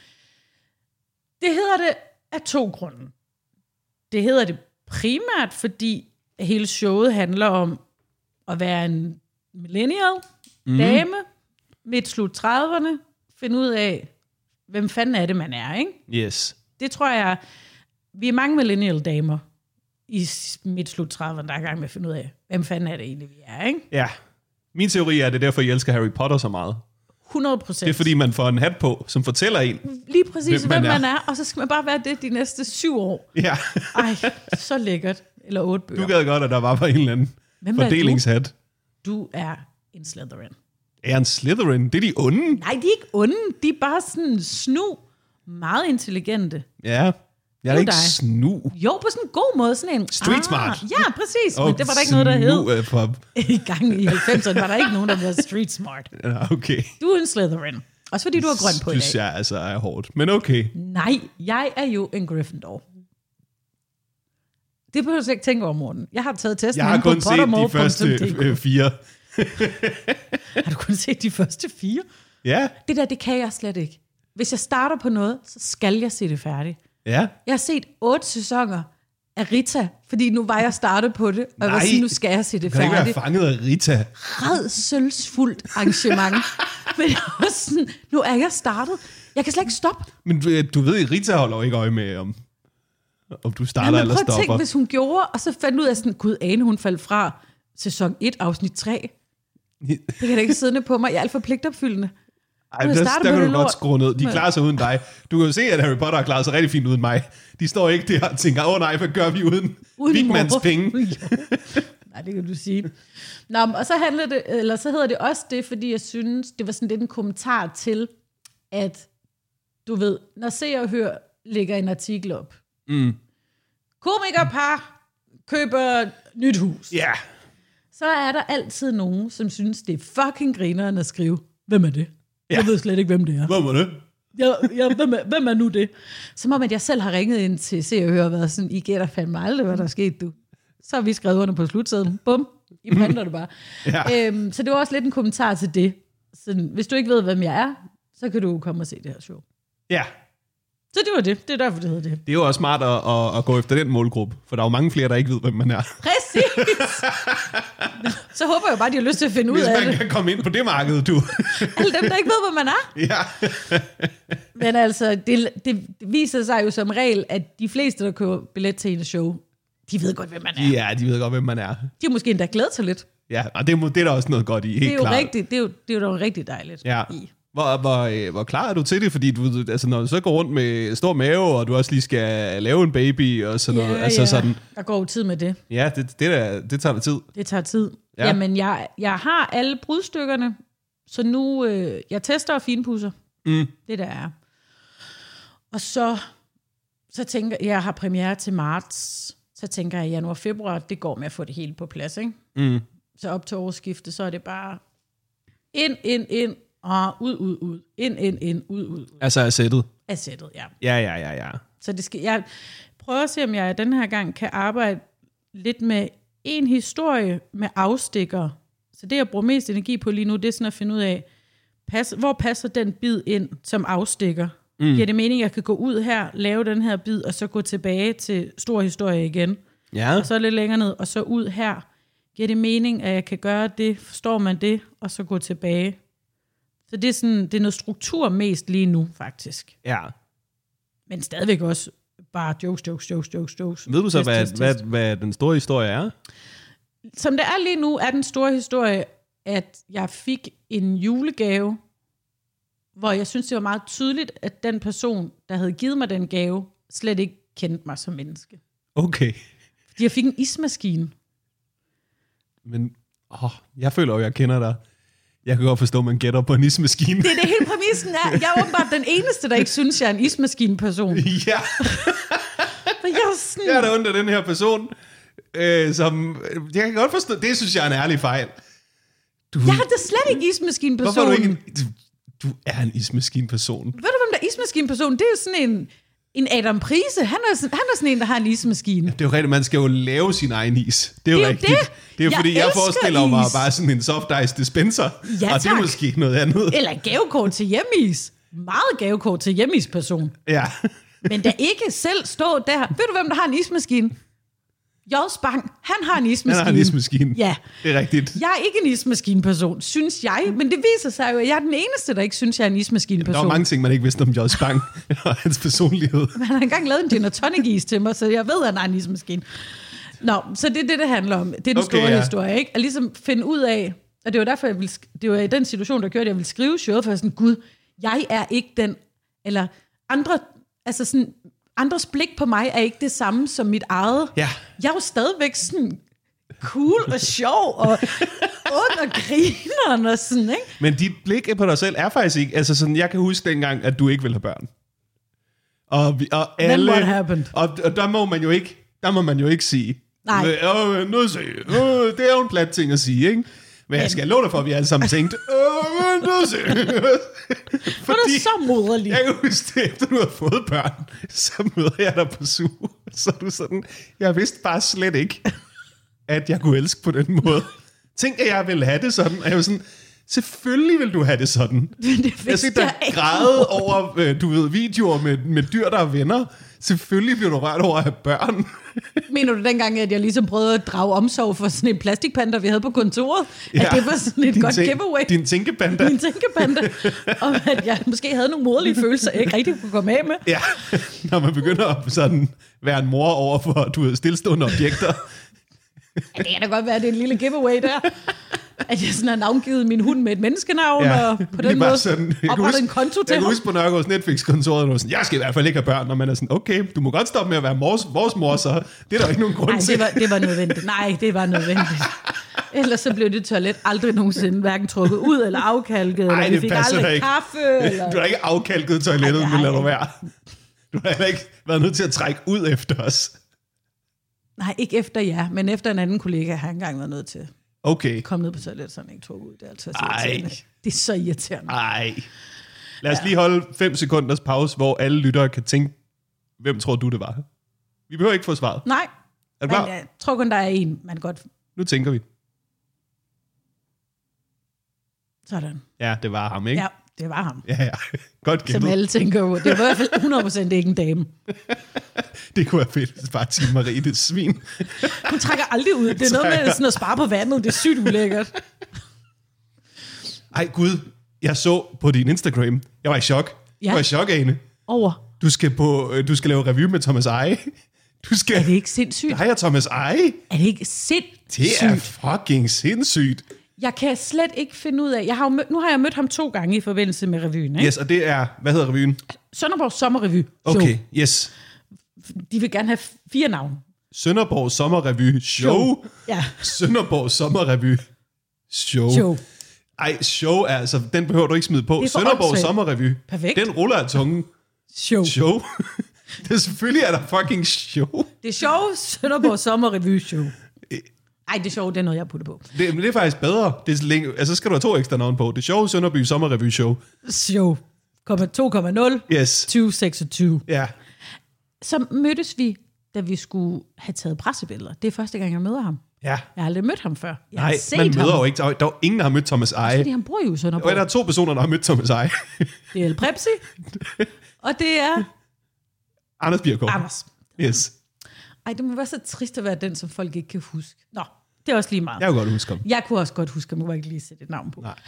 Det hedder det af to grunde. Det hedder det primært, fordi hele showet handler om at være en millennial mm. dame, midt slut trediverne, finde ud af, hvem fanden er det, man er, ikke? Yes. Det tror jeg, vi er mange millennial damer i midt slut trediverne, der er i gang med at finde ud af, hvem fanden er det egentlig, vi er, ikke? Ja. Min teori er, at det er derfor, I elsker Harry Potter så meget. hundrede procent. Det er fordi, man får en hat på, som fortæller en. Lige præcis, hvem, hvem man, man er. er. Og så skal man bare være det de næste syv år. Ja. Ej, så lækkert. Eller otte bøger. Du gad godt, at der var en eller anden Hvem er fordelingshat. Du? du er en Slytherin. Er en Slytherin? Det er de onde. Nej, de er ikke onde. De er bare sådan snu. Meget intelligente. Ja. Jeg er Du ikke dig. snu. Jo, på sådan en god måde. Sådan en, Street smart. Ja, præcis. Og Men det var der ikke noget, der hed. hed. For... I gang i halvfemserne var der ikke nogen, der var street smart. Ja, okay. Du er en Slytherin. Også fordi du har grøn på i dag. Synes jeg altså er hårdt. Men okay. Nej, jeg er jo en Gryffindor. Det behøver jeg ikke tænke over, Morten. Jeg har taget testen Jeg har inde på kun set de pottermore første punktum d k. øh, fire. Har du kun set de første fire? Ja. Det der, det kan jeg slet ikke. Hvis jeg starter på noget, så skal jeg se det færdigt. Ja. Jeg har set otte sæsoner af Rita, fordi nu var jeg startet på det, og jeg var Nej. sådan, nu skal jeg se det Du kan ikke færdigt. være fanget af Rita. Rædselsfuldt arrangement. Men jeg var sådan, nu er jeg startet. Jeg kan slet ikke stoppe. Men du, du ved, Rita holder jo ikke øje med, om, om du starter Men eller prøv at stopper. tænke, hvis hun gjorde, og så fandt ud af sådan, gud, Ane, hun faldt fra sæson et, afsnit tre. Det kan da ikke siddende på mig. Jeg er alt for pligtopfyldende. Ej, Jeg der, starter der på kan det du godt lort. skrue ned. De klarer sig uden dig. Du kan jo se, at Harry Potter har klaret sig rigtig fint uden mig. De står ikke der og tænker, åh oh, nej, hvad gør vi uden, Uden Vigmans mor. penge? Nej, det kan du sige. Nå, og så handler det, eller så hedder det også det, fordi jeg synes, det var sådan lidt en kommentar til, at du ved, når Se og Hør lægger en artikel op. Mm. Komikerpar køber nyt hus. Ja. Yeah. Så er der altid nogen, som synes, det er fucking grineren at skrive, hvem er det? Ja. Jeg ved slet ikke, hvem det er. Hvad var det? Jeg, jeg, hvem, er, hvem er nu det? Som om, at jeg selv har ringet ind til Se og Hør og været sådan, I gætter fandme aldrig, hvad der er sket, du. Så har vi skrevet under på slutsedlen. Bum, I printer det bare. Ja. Øhm, så det var også lidt en kommentar til det. Sådan, hvis du ikke ved, hvem jeg er, så kan du komme og se det her show. Ja. Så det var det. Det er derfor, det hedder det. Det er jo også smart at, at, at gå efter den målgruppe, for der er jo mange flere, der ikke ved, hvem man er. Præcis! Så håber jeg bare, de har lyst til at finde Hvis ud af man det. kan komme ind på det marked, du. Alle dem, der ikke ved, hvem man er. Ja. Men altså, det, det viser sig jo som regel, at de fleste, der køber billet til en show, de ved godt, hvem man er. Ja, de ved godt, hvem man er. De har måske endda glædet sig lidt. Ja, og det, må, det er der også noget godt i, helt Det er jo klart. rigtigt, det er jo, det er jo dog rigtig dejligt Ja. i. Hvor, hvor, øh, hvor klar er du til det? Fordi du, altså, når du så går rundt med stor mave, og du også lige skal lave en baby og sådan noget. Ja, Altså ja. sådan, Der går jo tid med det. ja, det, det, der, det tager da tid. Det tager tid. Ja. Ja. Jamen, jeg, jeg har alle brudstykkerne, så nu, øh, jeg tester og finpudser. Mm. Det der er. Og så, så tænker jeg, jeg har premiere til marts, så tænker jeg, januar, februar, det går med at få det hele på plads, ikke? Mm. Så op til årsskiftet, så er det bare ind, ind, ind, og ud, ud, ud. Ind, ind, ind, ud, ud, ud. Altså er sættet. Af sættet, ja. Ja, ja, ja, ja. Så det skal, jeg prøver at se, om jeg den her gang kan arbejde lidt med en historie med afstikker. Så det, jeg bruger mest energi på lige nu, det er sådan at finde ud af, pas, hvor passer den bid ind som afstikker? Mm. Giver det mening, at jeg kan gå ud her, lave den her bid, og så gå tilbage til stor historie igen? Ja. Og så lidt længere ned, og så ud her. Giver det mening, at jeg kan gøre det? Forstår man det? Og så gå tilbage. Så det er, sådan, det er noget struktur mest lige nu, faktisk. Ja. Men stadigvæk også bare jokes, jokes, jokes, jokes, jokes. Ved du så, Test, hvad, test, hvad, test. hvad den store historie er? Som det er lige nu, er den store historie, at jeg fik en julegave, hvor jeg synes, det var meget tydeligt, at den person, der havde givet mig den gave, slet ikke kendte mig som menneske. Okay. Fordi jeg fik en ismaskine. Men åh, jeg føler jo, jeg kender dig. Jeg kan godt forstå, at man gætter på en ismaskine. Det er det hele præmissen er. Jeg er åbenbart den eneste, der ikke synes, jeg er en ismaskine-person. Ja. For jeg er sådan... Jeg er der under den her person, øh, som... Jeg kan godt forstå... Det synes jeg er en ærlig fejl. Du, Jeg er da slet ikke ismaskine-person. hvorfor er du ikke en... Du, du er en ismaskine-person. Ved du, hvem der er ismaskine-person? Det er jo sådan en, en Adam Prise. Han er, sådan, han er sådan en, der har en ismaskine. Det er jo rigtigt, man skal jo lave sin egen is. Det er jo Det er jo rigtigt. det. Det er jo Jeg fordi, jeg elsker forestiller mig is. bare sådan en soft ice dispenser. Ja, og det er tak. måske noget andet. Eller gavekort til hjemmeis. Meget gavekort til hjemmeis-person. Ja. Men da ikke selv stå der. Ved du, hvem der har en ismaskine? J. Spang. Han har en ismaskine. Han har en ismaskine. Ja. Det er rigtigt. Jeg er ikke en ismaskine-person, synes jeg. Men det viser sig jo, at jeg er den eneste, der ikke synes, jeg er en Der ismaskine-person. var mange ting, man ikke vidste om Josh Bang og hans personlighed. Han har engang lavet en gin og tonic is til mig, så jeg ved, at han har en ismaskine. Nå, så det er det, det handler om. Det er den Okay, store ja. historie, ikke? At ligesom finde ud af, Og det var derfor, jeg ville, det var i den situation, der gjorde, at jeg ville skrive showet, for jeg sådan, gud, jeg er ikke den, eller andre, altså sådan, andres blik på mig er ikke det samme som mit eget. Ja. Jeg er jo stadigvæk sådan cool og sjov, og ung og grineren og sådan, ikke? Men dit blik på dig selv er faktisk ikke, altså sådan, jeg kan huske dengang, at du ikke ville have børn. Og, vi, og alle, Then what happened? Og, og der må man jo ikke, der må man jo ikke sige. Nej. Øh, nu se, øh, det er jo en plat ting at sige, ikke? Men jeg skal love dig for, at vi alle sammen tænkte, øh, nu se. For det er så moderligt. Jeg kan huske det, efter du har fået børn, så møder jeg dig på Zoom. Så er du sådan, jeg vidste bare slet ikke, at jeg kunne elske på den måde. Tænk, at jeg ville have det sådan. Og jeg var sådan, selvfølgelig vil du have det sådan. Det jeg ser dig græde over, du ved, videoer med, med dyr, der er venner. Selvfølgelig bliver du rørt over at have børn. Mener du dengang, at jeg ligesom prøvede at drage omsorg for sådan en plastikpanda, vi havde på kontoret? Ja, at det var sådan et godt tænk, giveaway? Din tænkepanda. Min tænkepanda. Og at jeg måske havde nogle moderlige følelser, jeg ikke rigtig kunne komme af med. Ja, når man begynder at sådan være en mor over for, du ved, stillestående objekter. Ja, det kan da godt være, at det er en lille giveaway der. At jeg sådan har navngivet min hund med et menneskenavn, Ja, og på den måde oprettet en konto til Jeg kan ham. huske på Nørregårds Netflix-kontoret, hvor sådan, jeg skal i hvert fald ikke have børn, og man er sådan, okay, du må godt stoppe med at være vores, vores mor, så det er der ikke nogen grund Nej, til. det var, det var nødvendigt. Nej, det var nødvendigt. Ellers så blev det toilet aldrig nogensinde hverken trukket ud eller afkalket, Ej, eller vi det fik passer aldrig ikke. kaffe. Eller... Du har ikke afkalket toilettet, Ej, men lad nej. du være. Du har heller ikke været nødt til at trække ud efter os. Nej, ikke efter jer, men efter en anden kollega har jeg engang været nødt til Okay. at komme ned på toilettet, så han ikke tog ud. Det er altså så Ej. irriterende. Det er så irriterende. Ej. Lad os lige holde fem sekunders pause, hvor alle lyttere kan tænke, hvem tror du det var? Vi behøver ikke få svaret. Nej, Er du men klar? jeg tror kun, der er en, man godt... Nu tænker vi. Sådan. Ja, det var ham, ikke? Ja, det var ham. Ja, ja. Godt Som gættet. alle tænker på. Det var i hvert fald hundrede procent ikke en dame. Det kunne være fedt, hvis bare Tine Marie, det svin. Hun trækker aldrig ud. Det er noget med sådan at spare på vandet. Det er sygt ulækkert. Ej, Gud. Jeg så på din Instagram. Jeg var i chok. Ja. Jeg var i chok, Ane. Over. Du skal, på, øh, du skal lave review med Thomas Eje. Du skal... Er det ikke sindssygt? Dig og Thomas Eje. Er det ikke sindssygt? Det er fucking sindssygt. Jeg kan slet ikke finde ud af... Jeg har jo mød, nu har jeg mødt ham to gange i forbindelse med revyen. Ikke? Yes, og det er... Hvad hedder revyen? Sønderborg Sommerrevy. Okay, yes. De vil gerne have fire navne. Sønderborg Sommerrevy Show. Ja, Sønderborg Sommerrevy Show. show. Ej, show er altså... Den behøver du ikke smide på. Det er for Sønderborg åndssvagt. Sommerrevy. Perfekt. Den ruller af tungen. Show. Show. Det er selvfølgelig er der fucking show. Det er sjovt. Sønderborg Sommerrevy Show. Ej, det er sjovt. Det er noget, jeg putter på. Det, men det er faktisk bedre. Det er så længe, altså, så skal du have to ekstra navn på. Det sjove Sønderby Sommerrevy Show. Show. to komma nul. Yes. tyve seksogtyve. Ja. Så mødtes vi, da vi skulle have taget pressebilleder. Det er første gang, jeg møder ham. Ja. Jeg har aldrig mødt ham før. Jeg Nej, har set man møder ham. jo ikke. Der er jo ingen, der har mødt Thomas Eje. Fordi han bor jo i Og Sønderborg. der er to personer, der har mødt Thomas Eje. Det er El Prepsi, og det er Anders Birkov. Anders. Yes. Ej, det må være så trist at være den, som folk ikke kan huske. Nå, det er også lige meget. Jeg kan godt huske ham. Jeg kunne også godt huske, at man må ikke lige sætte et navn på. Nej.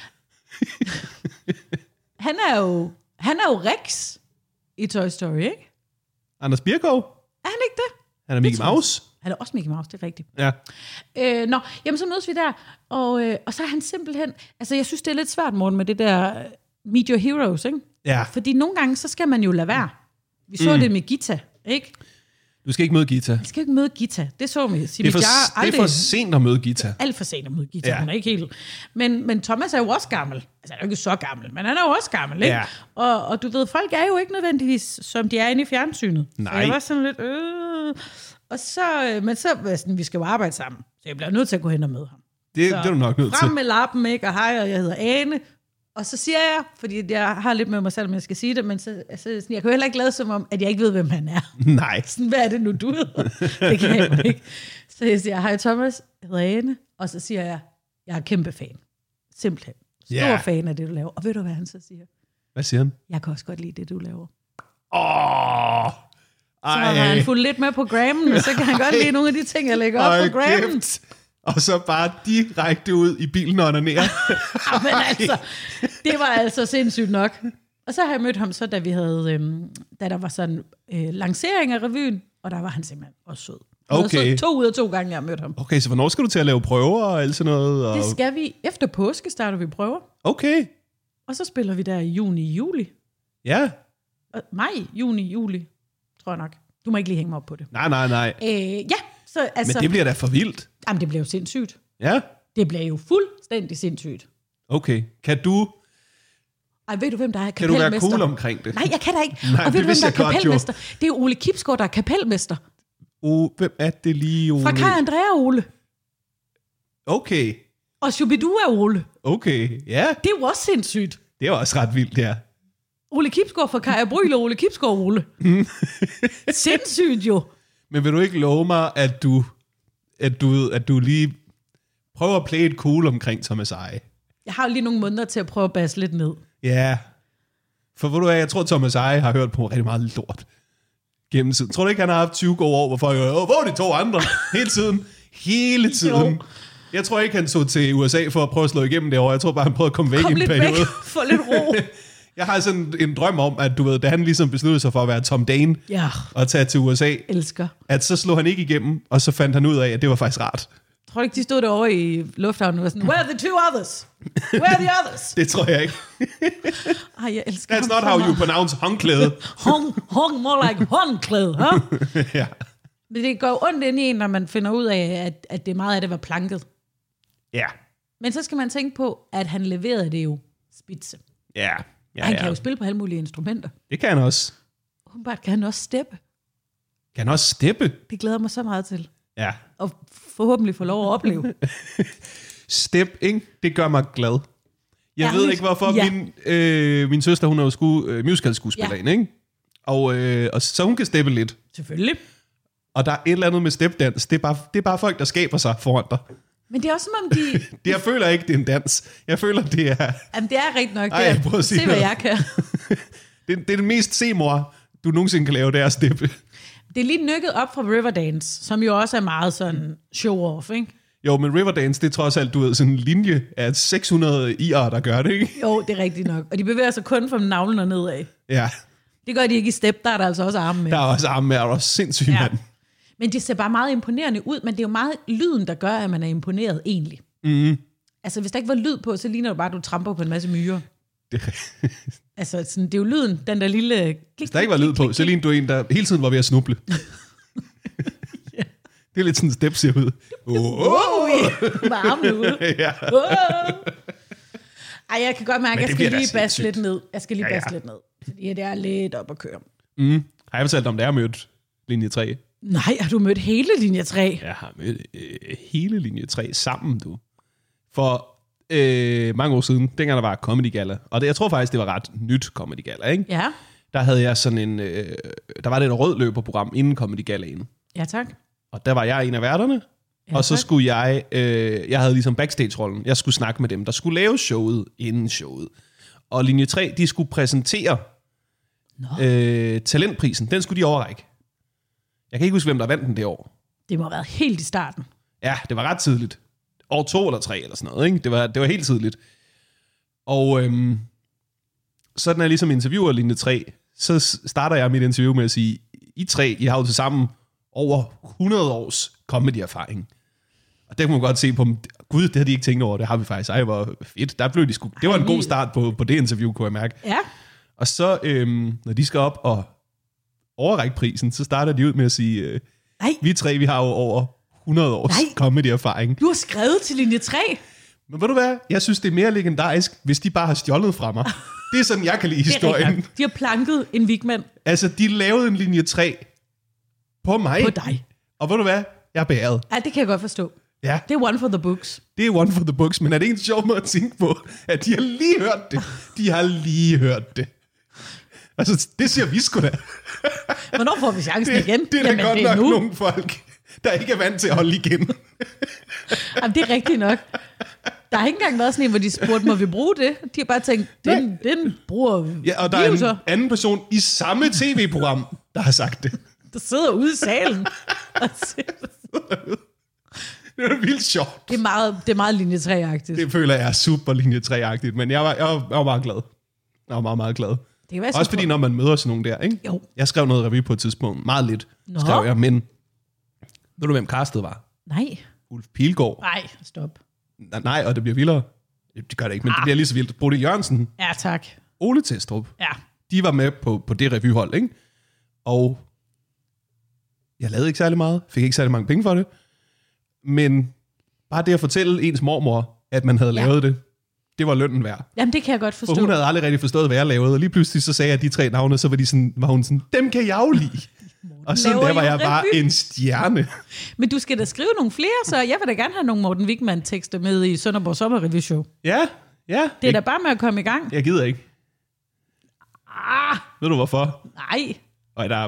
Han er jo, han er jo Rex i Toy Story, ikke? Anders Birkov. Er han ikke det? Han er Mickey tror jeg. Mouse. Han er også Mickey Mouse, det er rigtigt. Ja. Øh, nå, jamen så mødes vi der, og, øh, og så er han simpelthen... Altså, jeg synes, det er lidt svært, Morten, med det der øh, Meet Your Heroes, ikke? Ja. Fordi nogle gange, så skal man jo lade være. Vi så mm. det med Gita, ikke? Du skal ikke møde Gita. Vi skal ikke møde Gita. Det så vi. Det er, for, det er for sent at møde Gita. Alt for sent at møde Gita. Ja. Ja. Hun er ikke helt... Men, men Thomas er jo også gammel. Altså, han er jo ikke så gammel, men han er jo også gammel, ikke? Ja. Og, og du ved, folk er jo ikke nødvendigvis, som de er inde i fjernsynet. Nej. Så jeg var sådan lidt... Øh. Og så... øh, Men så var sådan, vi skal jo arbejde sammen. Så jeg bliver nødt til at gå hen og møde ham. Det, Så det er du nok nødt til. Frem med lappen, ikke? Og hej, og jeg hedder Ane. Og så siger jeg, fordi jeg har lidt med mig selv, om jeg skal sige det, men så, altså, sådan, jeg kan jo heller ikke lade som om, at jeg ikke ved, hvem han er. Nej. Sådan, hvad er det nu, du ved? Det kan jeg jo ikke. Så jeg siger, hej Thomas, jeg hedder Ane. Og så siger jeg, jeg er kæmpe fan. Simpelthen. Stor Ja. fan af det, du laver. Og ved du, hvad han så siger? Hvad siger han? Jeg kan også godt lide det, du laver. Åh. Så har han fulgt lidt med på Grammen, og så kan han godt lide nogle af de ting, jeg lægger op Ej, på Grammen. kæft. Og så bare direkte ud i bilen og onanere. Men altså, det var altså sindssygt nok. Og så har jeg mødt ham så, da vi havde, øhm, da der var sådan øh, lancering af revyen, og der var han simpelthen også sød. Okay. Så to ud af to gange, jeg har mødt ham. Okay, så hvornår skal du til at lave prøver og alt sådan noget? Og... Det skal vi. Efter påske starter vi prøver. Okay. Og så spiller vi der i juni, juli. Ja. Maj, juni, juli, tror jeg nok. Du må ikke lige hænge mig op på det. Nej, nej, nej. Øh, ja, så altså... Men det bliver da for vildt. Jamen, det bliver jo sindssygt. Ja. Det bliver jo fuldstændig sindssygt. Okay. Kan du... Ej, ved du, hvem der er Kan du kapelmester? være cool omkring det? Nej, jeg kan da ikke. Nej, og ved det du, hvem der er vidste jeg godt, kapelmester? Det er jo Ole Kipsgaard, der er kapelmester. Oh, hvem er det lige, Ole? Fra Kaj Andrea Ole. Okay. Og Shubidua Ole. Okay, ja. Det er jo også sindssygt. Det er også ret vildt, ja. Ole Kipsgaard fra Kaj Bryl og Ole Kipsgaard Ole. Mm. Sindssygt jo. Men vil du ikke love mig, at du, at du, at du lige prøver at play et cool omkring Thomas Eje? Jeg har jo lige nogle måneder til at prøve at basse lidt ned. Ja. For ved du hvad, jeg tror, Thomas Eje har hørt på rigtig meget lort gennem tiden. Tror du ikke, han har haft tyve gode år, hvor folk hører, hvor er de to andre? Hele tiden. Hele tiden. Jo. Jeg tror ikke, han så til U S A for at prøve at slå igennem det år. Jeg tror bare, han prøvede at komme væk Kom i en lidt periode. væk. Få lidt ro. Jeg har sådan en drøm om, at du ved, da han ligesom besluttede sig for at være Tom Dane ja. og tage til U S A, elsker. At så slog han ikke igennem, og så fandt han ud af, at det var faktisk rart. Tror du ikke, de stod derovre i lufthavnen og var sådan, where are the two others? Where are the others? Det tror jeg ikke. Ej, jeg elsker That's not how you pronounce håndklæde. Hong, hong, more like håndklæde, huh? Ja. Men det går ondt ind i en, når man finder ud af, at, at det meget af det var planket. Ja. Men så skal man tænke på, at han leverede det jo spidse. Ja. Ja, han ja. kan jo spille på alle mulige instrumenter. Det kan han også. Åbenbart kan han også steppe. Kan han også steppe? Det glæder mig så meget til. Ja. Og forhåbentlig få lov at opleve. Step, ikke? Det gør mig glad. Jeg Ærligt? ved ikke, hvorfor. Ja. Min, øh, min søster, hun er jo sku, øh, musical-skuespillerinde, ja. Ikke? Og, øh, og så hun kan steppe lidt. Selvfølgelig. Og der er et eller andet med stepdans. Det er bare, det er bare folk, der skaber sig foran dig. Men det er også som om de... det, jeg føler ikke, det er en dans. Jeg føler, det er... Jamen, det er rigtigt nok. Ej, jeg prøver at sige se, hvad noget. jeg kan. det, det er det mest se-mor, du nogensinde kan lave, det er at steppe. Det er lige nykket op fra Riverdance, som jo også er meget sådan show-off, ikke? Jo, men Riverdance, det er trods alt, du ved, sådan en linje af seks hundrede i'er, der gør det, ikke? Jo, det er rigtigt nok. Og de bevæger sig kun fra navlen og nedad. Ja. Det gør de ikke i step, der er der altså også arme med. Der er også arme med, og der er også sindssygt, Ja. mand. Men det ser bare meget imponerende ud, men det er jo meget lyden, der gør, at man er imponeret egentlig. Mm. Altså, hvis der ikke var lyd på, så ligner det bare, at du tramper på en masse myrer. Det, Altså, sådan, det er jo lyden, den der lille... Klik, hvis der ikke var lyd på, så lignede du en, der hele tiden var ved at snuble. Ja. Det er lidt sådan, step ser ud. Oh. Wow, med armene ude. Ja. Wow. Ej, jeg kan godt mærke, Men at det jeg bliver skal da lige basse sindssygt. lidt ned. Jeg skal lige Ja, ja. basse lidt ned. Fordi det er lidt op at køre. Mm. Har jeg fortalt om, da jeg mødte linje tre? Nej, har du mødt hele linje tre? Jeg har mødt øh, hele linje tre sammen, du. For øh, mange år siden, dengang der var Comedy Gala, og det, jeg tror faktisk, det var ret nyt Comedy Gala, ikke? Ja. Der havde jeg sådan en, øh, der var det et rødløberprogram inden Comedy Galaen. Ja, tak. Og der var jeg en af værterne, Ja, og så tak. skulle jeg, øh, jeg havde ligesom backstage-rollen, jeg skulle snakke med dem, der skulle lave showet inden showet. Og linje tre, de skulle præsentere øh, talentprisen, den skulle de overrække. Jeg kan ikke huske, hvem der vandt den det år. Det må have været helt i starten. Ja, det var ret tidligt. År to eller tre eller sådan noget, ikke? Det var, det var helt tidligt. Og øhm, så når jeg ligesom interviewer linje tre, så starter jeg mit interview med at sige, I tre, I har jo til sammen over hundrede års comedy-erfaring. Og der kan man godt se på dem, gud, det havde de ikke tænkt over, det har vi faktisk. Ej, hvor fedt. Der blev de sgu, det var en god start på, på det interview, kunne jeg mærke. Ja. Og så, øhm, når de skal op og overrække prisen, så starter de ud med at sige, øh, Nej. vi tre, vi har jo over hundrede års Nej. comedy-erfaring. Du har skrevet til linje tre. Men ved du hvad? Jeg synes, det er mere legendarisk, hvis de bare har stjålet fra mig. Det er sådan, jeg kan lide Det er historien. rigtigt. De har planket en Wigman Altså, de lavede en linje tre på mig. på dig. Og ved du hvad? Jeg er beæret. Ja, det kan jeg godt forstå. Ja, Det er one for the books. det er one for the books, men er det ikke en sjov måde at tænke på, at de har lige hørt det? De har lige hørt det. Altså, det siger vi sgu da. Hvornår får vi chancen Det, igen? det er da Jamen, godt det er nok nu. nogle folk, der ikke er vant til at holde igen. Jamen, det er rigtigt nok. Der har ikke engang været sådan en, hvor de spurgte, må vi bruge det? De har bare tænkt, den, den bruger vi. Ja, og der vi jo er så. en anden person i samme tv-program, der har sagt det. Der sidder ude i salen. Og siger- Det er vildt sjovt. det er meget, det er meget linje tre-agtigt. Det føler jeg er super linje tre-agtigt, men jeg var, jeg, var, jeg var meget glad. Jeg var meget, meget glad. Det kan være, Også fordi, når man møder sådan nogen der, ikke? Jo. Jeg skrev noget revy på et tidspunkt, meget lidt Nå. skrev jeg, men Ved du, hvem castet var? Nej. Ulf Pilgaard. Nej, stop. Nej, og det bliver vildere. Det gør det ikke, men ah. det bliver lige så vildt. Bodil Jørgensen. Ja, tak. Ole Testrup. Ja. De var med på, på det revyhold, ikke? Og jeg lavede ikke særlig meget. Fik ikke særlig mange penge for det. Men bare det at fortælle ens mormor, at man havde ja. lavet det, det var lønnen værd. Jamen, det kan jeg godt forstå. For hun havde aldrig rigtig forstået, hvad jeg lavede. Og lige pludselig så sagde jeg de tre navne, så var, de sådan, var hun sådan, dem kan jeg jo lide. Og så der var jeg bare en stjerne. Men du skal da skrive nogle flere, så jeg vil da gerne have nogle Morten Wigman-tekster med i Sønderborg Sommerrevy Show. Ja, ja. Det er jeg, da bare med at komme i gang. Jeg gider ikke. Ah, Ved du hvorfor? nej. Og der er,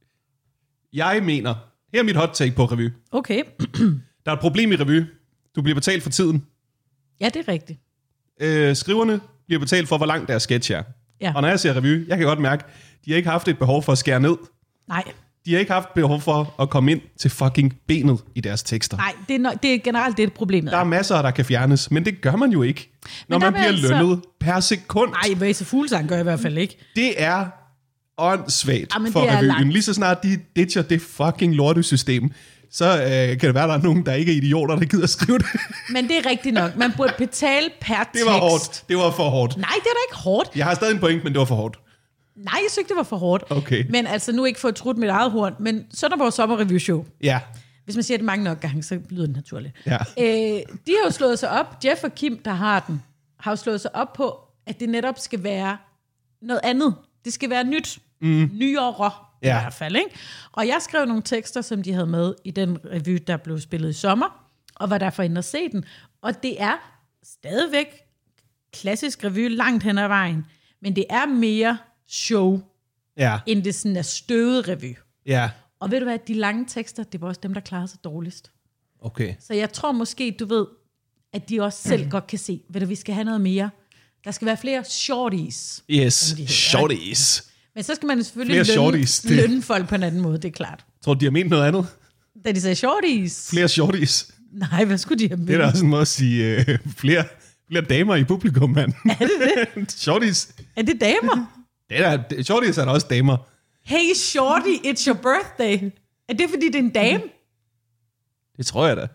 jeg mener, her er mit hot take på revy. Okay. Der er et problem i revy. Du bliver betalt for tiden. Ja, det er rigtigt. Øh, skriverne bliver betalt for, hvor lang deres sketch er. Ja. Og når jeg ser revy, jeg kan godt mærke, de har ikke haft et behov for at skære ned. Nej. De har ikke haft behov for at komme ind til fucking benet i deres tekster. Nej, det er, no- det er generelt det, problemet Der er masser, der kan fjernes, men det gør man jo ikke, når man bliver altså... lønnet per sekund. Nej, Væse Fuglsang gør i hvert fald ikke. Det er åndssvagt Ja, for revyen. Lige så snart de ditcher det fucking lortesystem, så øh, kan det være, der er nogen, der ikke er idioter, der gider skrive det. Men det er rigtigt nok. Man burde betale per tekst. Det var hårdt. Det var for hårdt. Nej, det er da ikke hårdt. Jeg har stadig en point, men det var for hårdt. Nej, jeg synes ikke, det var for hårdt. Okay. Men altså, nu ikke for at trutte mit eget horn, men Sønderborg Sommerrevy Show. Ja. Hvis man siger det mange nok gange, så lyder det naturligt. Ja. Øh, de har jo slået sig op, Jeff og Kim, der har den, har jo slået sig op på, at det netop skal være noget andet. Det skal være nyt. Mm. Nyere i ja. hvert fald. Ikke? Og jeg skrev nogle tekster, som de havde med i den revy, der blev spillet i sommer, og var derfor inde og se den. Og det er stadigvæk klassisk revy langt hen ad vejen, men det er mere show, ja. end det sådan er støvet revy. Ja. Og ved du hvad, de lange tekster, det var også dem, der klarede sig dårligst. Okay. Så jeg tror måske, du ved, at de også selv godt kan se, ved du, vi skal have noget mere. Der skal være flere shorties. Yes, shorties. Men så skal man selvfølgelig lønne, lønne folk på en anden måde, det er klart. Tror du, de har ment noget andet? Da de sagde shorties. Flere shorties. Nej, hvad skulle de have ment? Det er da også en måde at sige uh, flere, flere damer i publikum, mand. Er det det? Shorties. Er det damer? Det er der, shorties er der også damer. Hey shorty, it's your birthday. Er det, fordi det er en dame? Det tror jeg da.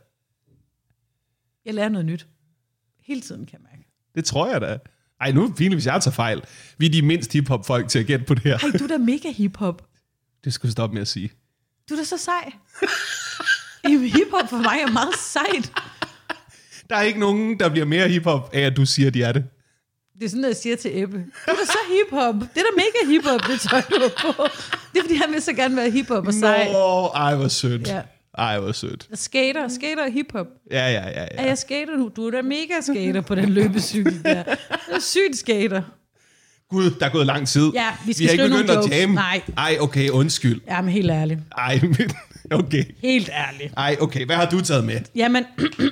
Jeg lærer noget nyt. Hele tiden, kan jeg mærke. Det tror jeg da. Ej, nu er det fint, hvis jeg tager fejl. Vi er de mindst hiphop-folk til at gætte på det her. Ej, du er da mega hiphop. Det skulle stoppe med at sige. Du er da så sej. Hiphop for mig er meget sejt. Der er ikke nogen, der bliver mere hiphop af, at du siger, de er det. Det er sådan, jeg siger til Ebbe. Du er da så hiphop. Det er da mega hiphop, det tøj, du er på. Det er, fordi han vil så gerne være hiphop og sej. Nå, ej, hvor sødt. Ja. Ej, hvor sødt. Skater, skater og hiphop. Ja, ja, ja, ja. Er jeg skater nu? Du er da mega skater på den løbecykel der. Du er sygt skater. Gud, der er gået lang tid. Ja, vi skal vi har ikke skrive begyndt nogle at jamme. Nej. Ej, okay, undskyld. Ja, men helt ærligt. Ej, men, okay. Helt ærligt. Ej, okay, hvad har du taget med? Jamen...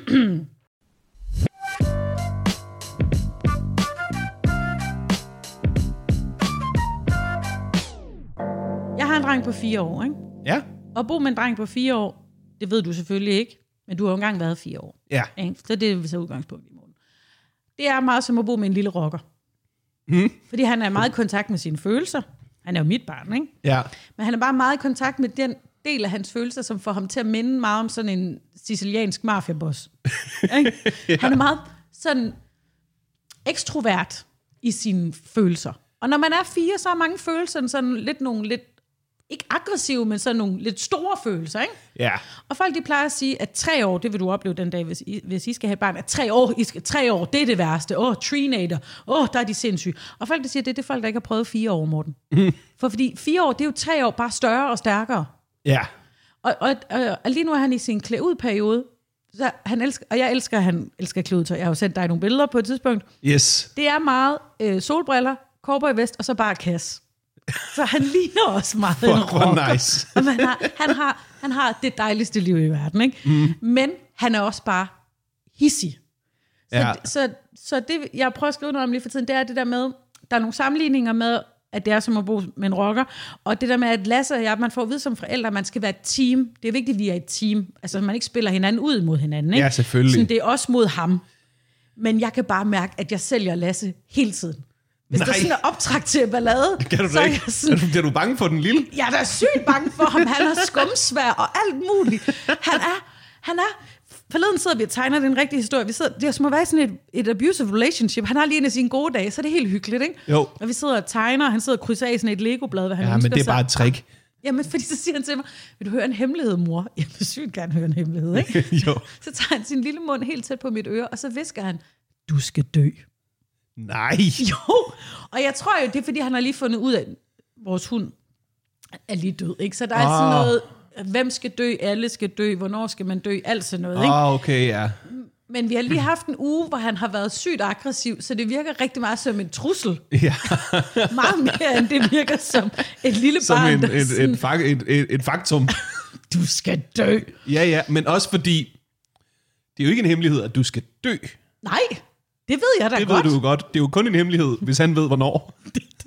Jeg har en dreng på fire år, ikke? Ja. Og bo med en dreng på fire år, det ved du selvfølgelig ikke, men du har jo engang været fire år. Ja. Ikke? Så det er vi så udgangspunkt i morgen. Det er meget som at bo med en lille rocker. Mm. Fordi han er meget i kontakt med sine følelser. Han er jo mit barn, ikke? Ja. Men han er bare meget i kontakt med den del af hans følelser, som får ham til at minde meget om sådan en siciliansk mafiaboss. Ja. Han er meget sådan ekstrovert i sine følelser. Og når man er fire, så er mange følelser sådan lidt nogle lidt, ikke aggressive, men sådan nogle lidt store følelser, ikke? Ja. Og folk de plejer at sige, at tre år, det vil du opleve den dag, hvis I, hvis I skal have et barn, at tre år, I skal, tre år, det er det værste. Åh, oh, teenager. Åh, oh, der er de sindssyge. Og folk de siger, det er det folk, der ikke har prøvet fire år, Morten. Mm. For fordi fire år, det er jo tre år, bare større og stærkere. Ja. Og, og, og, og lige nu er han i sin klæd ud periode, så han elsker, og jeg elsker, at han elsker klædetøj. Jeg har jo sendt dig nogle billeder på et tidspunkt. Yes. Det er meget øh, solbriller, cowboyvest og så bare kasse. Så han ligner også meget en rocker. Hvor nice. Og han, har, han, har, han har det dejligste liv i verden, ikke? Mm. Men han er også bare hissig. Så, Ja. så, så det, jeg prøver at skrive noget om lige for tiden, det er det der med, der er nogle sammenligninger med, at det er som at bo med en rocker, og det der med, at Lasse og jeg, man får at vide som forældre, at man skal være et team. Det er vigtigt, at vi er et team. Altså, man ikke spiller hinanden ud mod hinanden, ikke? Ja, selvfølgelig. Sådan, det er også mod ham. Men jeg kan bare mærke, at jeg sælger Lasse hele tiden. Hvis Nej. der sådan er optræk til ballade, Kan du så er det ikke? jeg sådan, Er du, er du bange for den lille? jeg er da sygt bange for ham. Han er skumsvær og alt muligt. Han er, han er, forleden sidder vi og tegner den rigtige historie. Vi sidder, det er som at være i sådan et, et abusive relationship. Han har lige en af sine gode dage, så er det helt hyggeligt, ikke? Jo. Og vi sidder og tegner, og han sidder og krydser af i sådan et Lego-blad, hvad han Ja, ønsker men det er sig. bare et trick. Jamen, fordi så siger han til mig, vil du høre en hemmelighed, mor? Jeg vil sygt gerne høre en hemmelighed, ikke? Jo. Så tager han sin lille mund helt tæt på mit øre, og så visker han, du skal dø. Nej. Jo, og jeg tror jo, det er, fordi han har lige fundet ud af, at vores hund er lige død, ikke? Så der er Ah. sådan noget, hvem skal dø, alle skal dø, hvornår skal man dø, alt sådan noget, ikke? Åh, oh, okay, ja. Men vi har lige haft en uge, hvor han har været sygt aggressiv, så det virker rigtig meget som en trussel. Ja. Meget mere, end det virker som et lille Som barn, en, der et, sådan, et, fak, et, et, et faktum. du skal dø. Ja, ja, men også fordi, det er jo ikke en hemmelighed, at du skal dø. Nej, det ved jeg da Det godt. ved du jo godt. Det er jo kun en hemmelighed, hvis han ved, hvornår.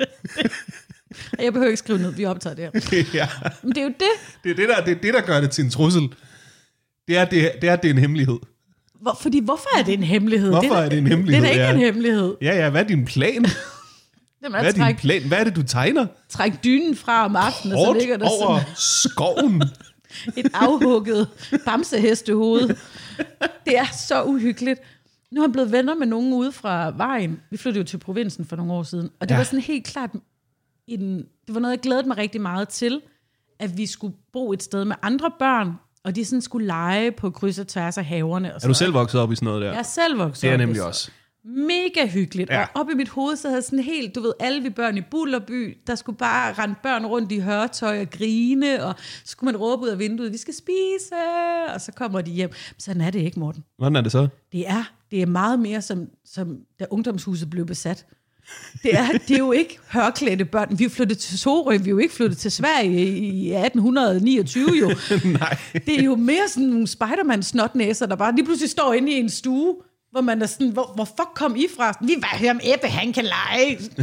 Jeg behøver ikke skrive ned, vi optager det her. Ja. Men det er jo det. Det er det, der, det er det, der gør det til en trussel. Det er, det, det er, det er en hemmelighed. Hvor, fordi hvorfor er det en hemmelighed? Hvorfor det er det en hemmelighed? Det er da ikke Ja. en hemmelighed. Ja, ja, hvad er din plan? Det er Hvad er at din trække, plan? Hvad er det, du tegner? trække dynen fra om aftenen, og så Hårdt ligger der over sådan skoven. et afhugget bamsehestehoved. Det er så uhyggeligt. Nu er han blevet venner med nogen ude fra vejen. Vi flyttede jo til provinsen for nogle år siden. Og det Ja. ja. var sådan helt klart, en, det var noget, jeg glædede mig rigtig meget til, at vi skulle bo et sted med andre børn, og de sådan skulle lege på kryds og tværs af haverne. Og Er sådan du selv vokset op i sådan noget der? Jeg er selv vokset Det er op i nemlig sådan- også. Mega hyggeligt. Ja. Ja. Og op i mit hoved, så havde jeg sådan helt, du ved, alle vi børn i Bullerby, der skulle bare rende børn rundt i hørtøj og grine, og så skulle man råbe ud af vinduet, vi skal spise, og så kommer de hjem. Men sådan er det ikke, Morten. Hvordan er det så? Det er, det er meget mere som, som da ungdomshuset blev besat. Det er, det er jo ikke hørklædte børn. Vi er flyttet til Sorø, vi er jo ikke flyttet til Sverige i atten niogtyve jo. Nej. Det er jo mere sådan nogle Spider-Man-snotnæser, der bare lige pludselig står inde i en stue, hvor man er sådan, hvor, hvor fuck kom I fra? Vi var her om Ebbe, han kan lege. Mm.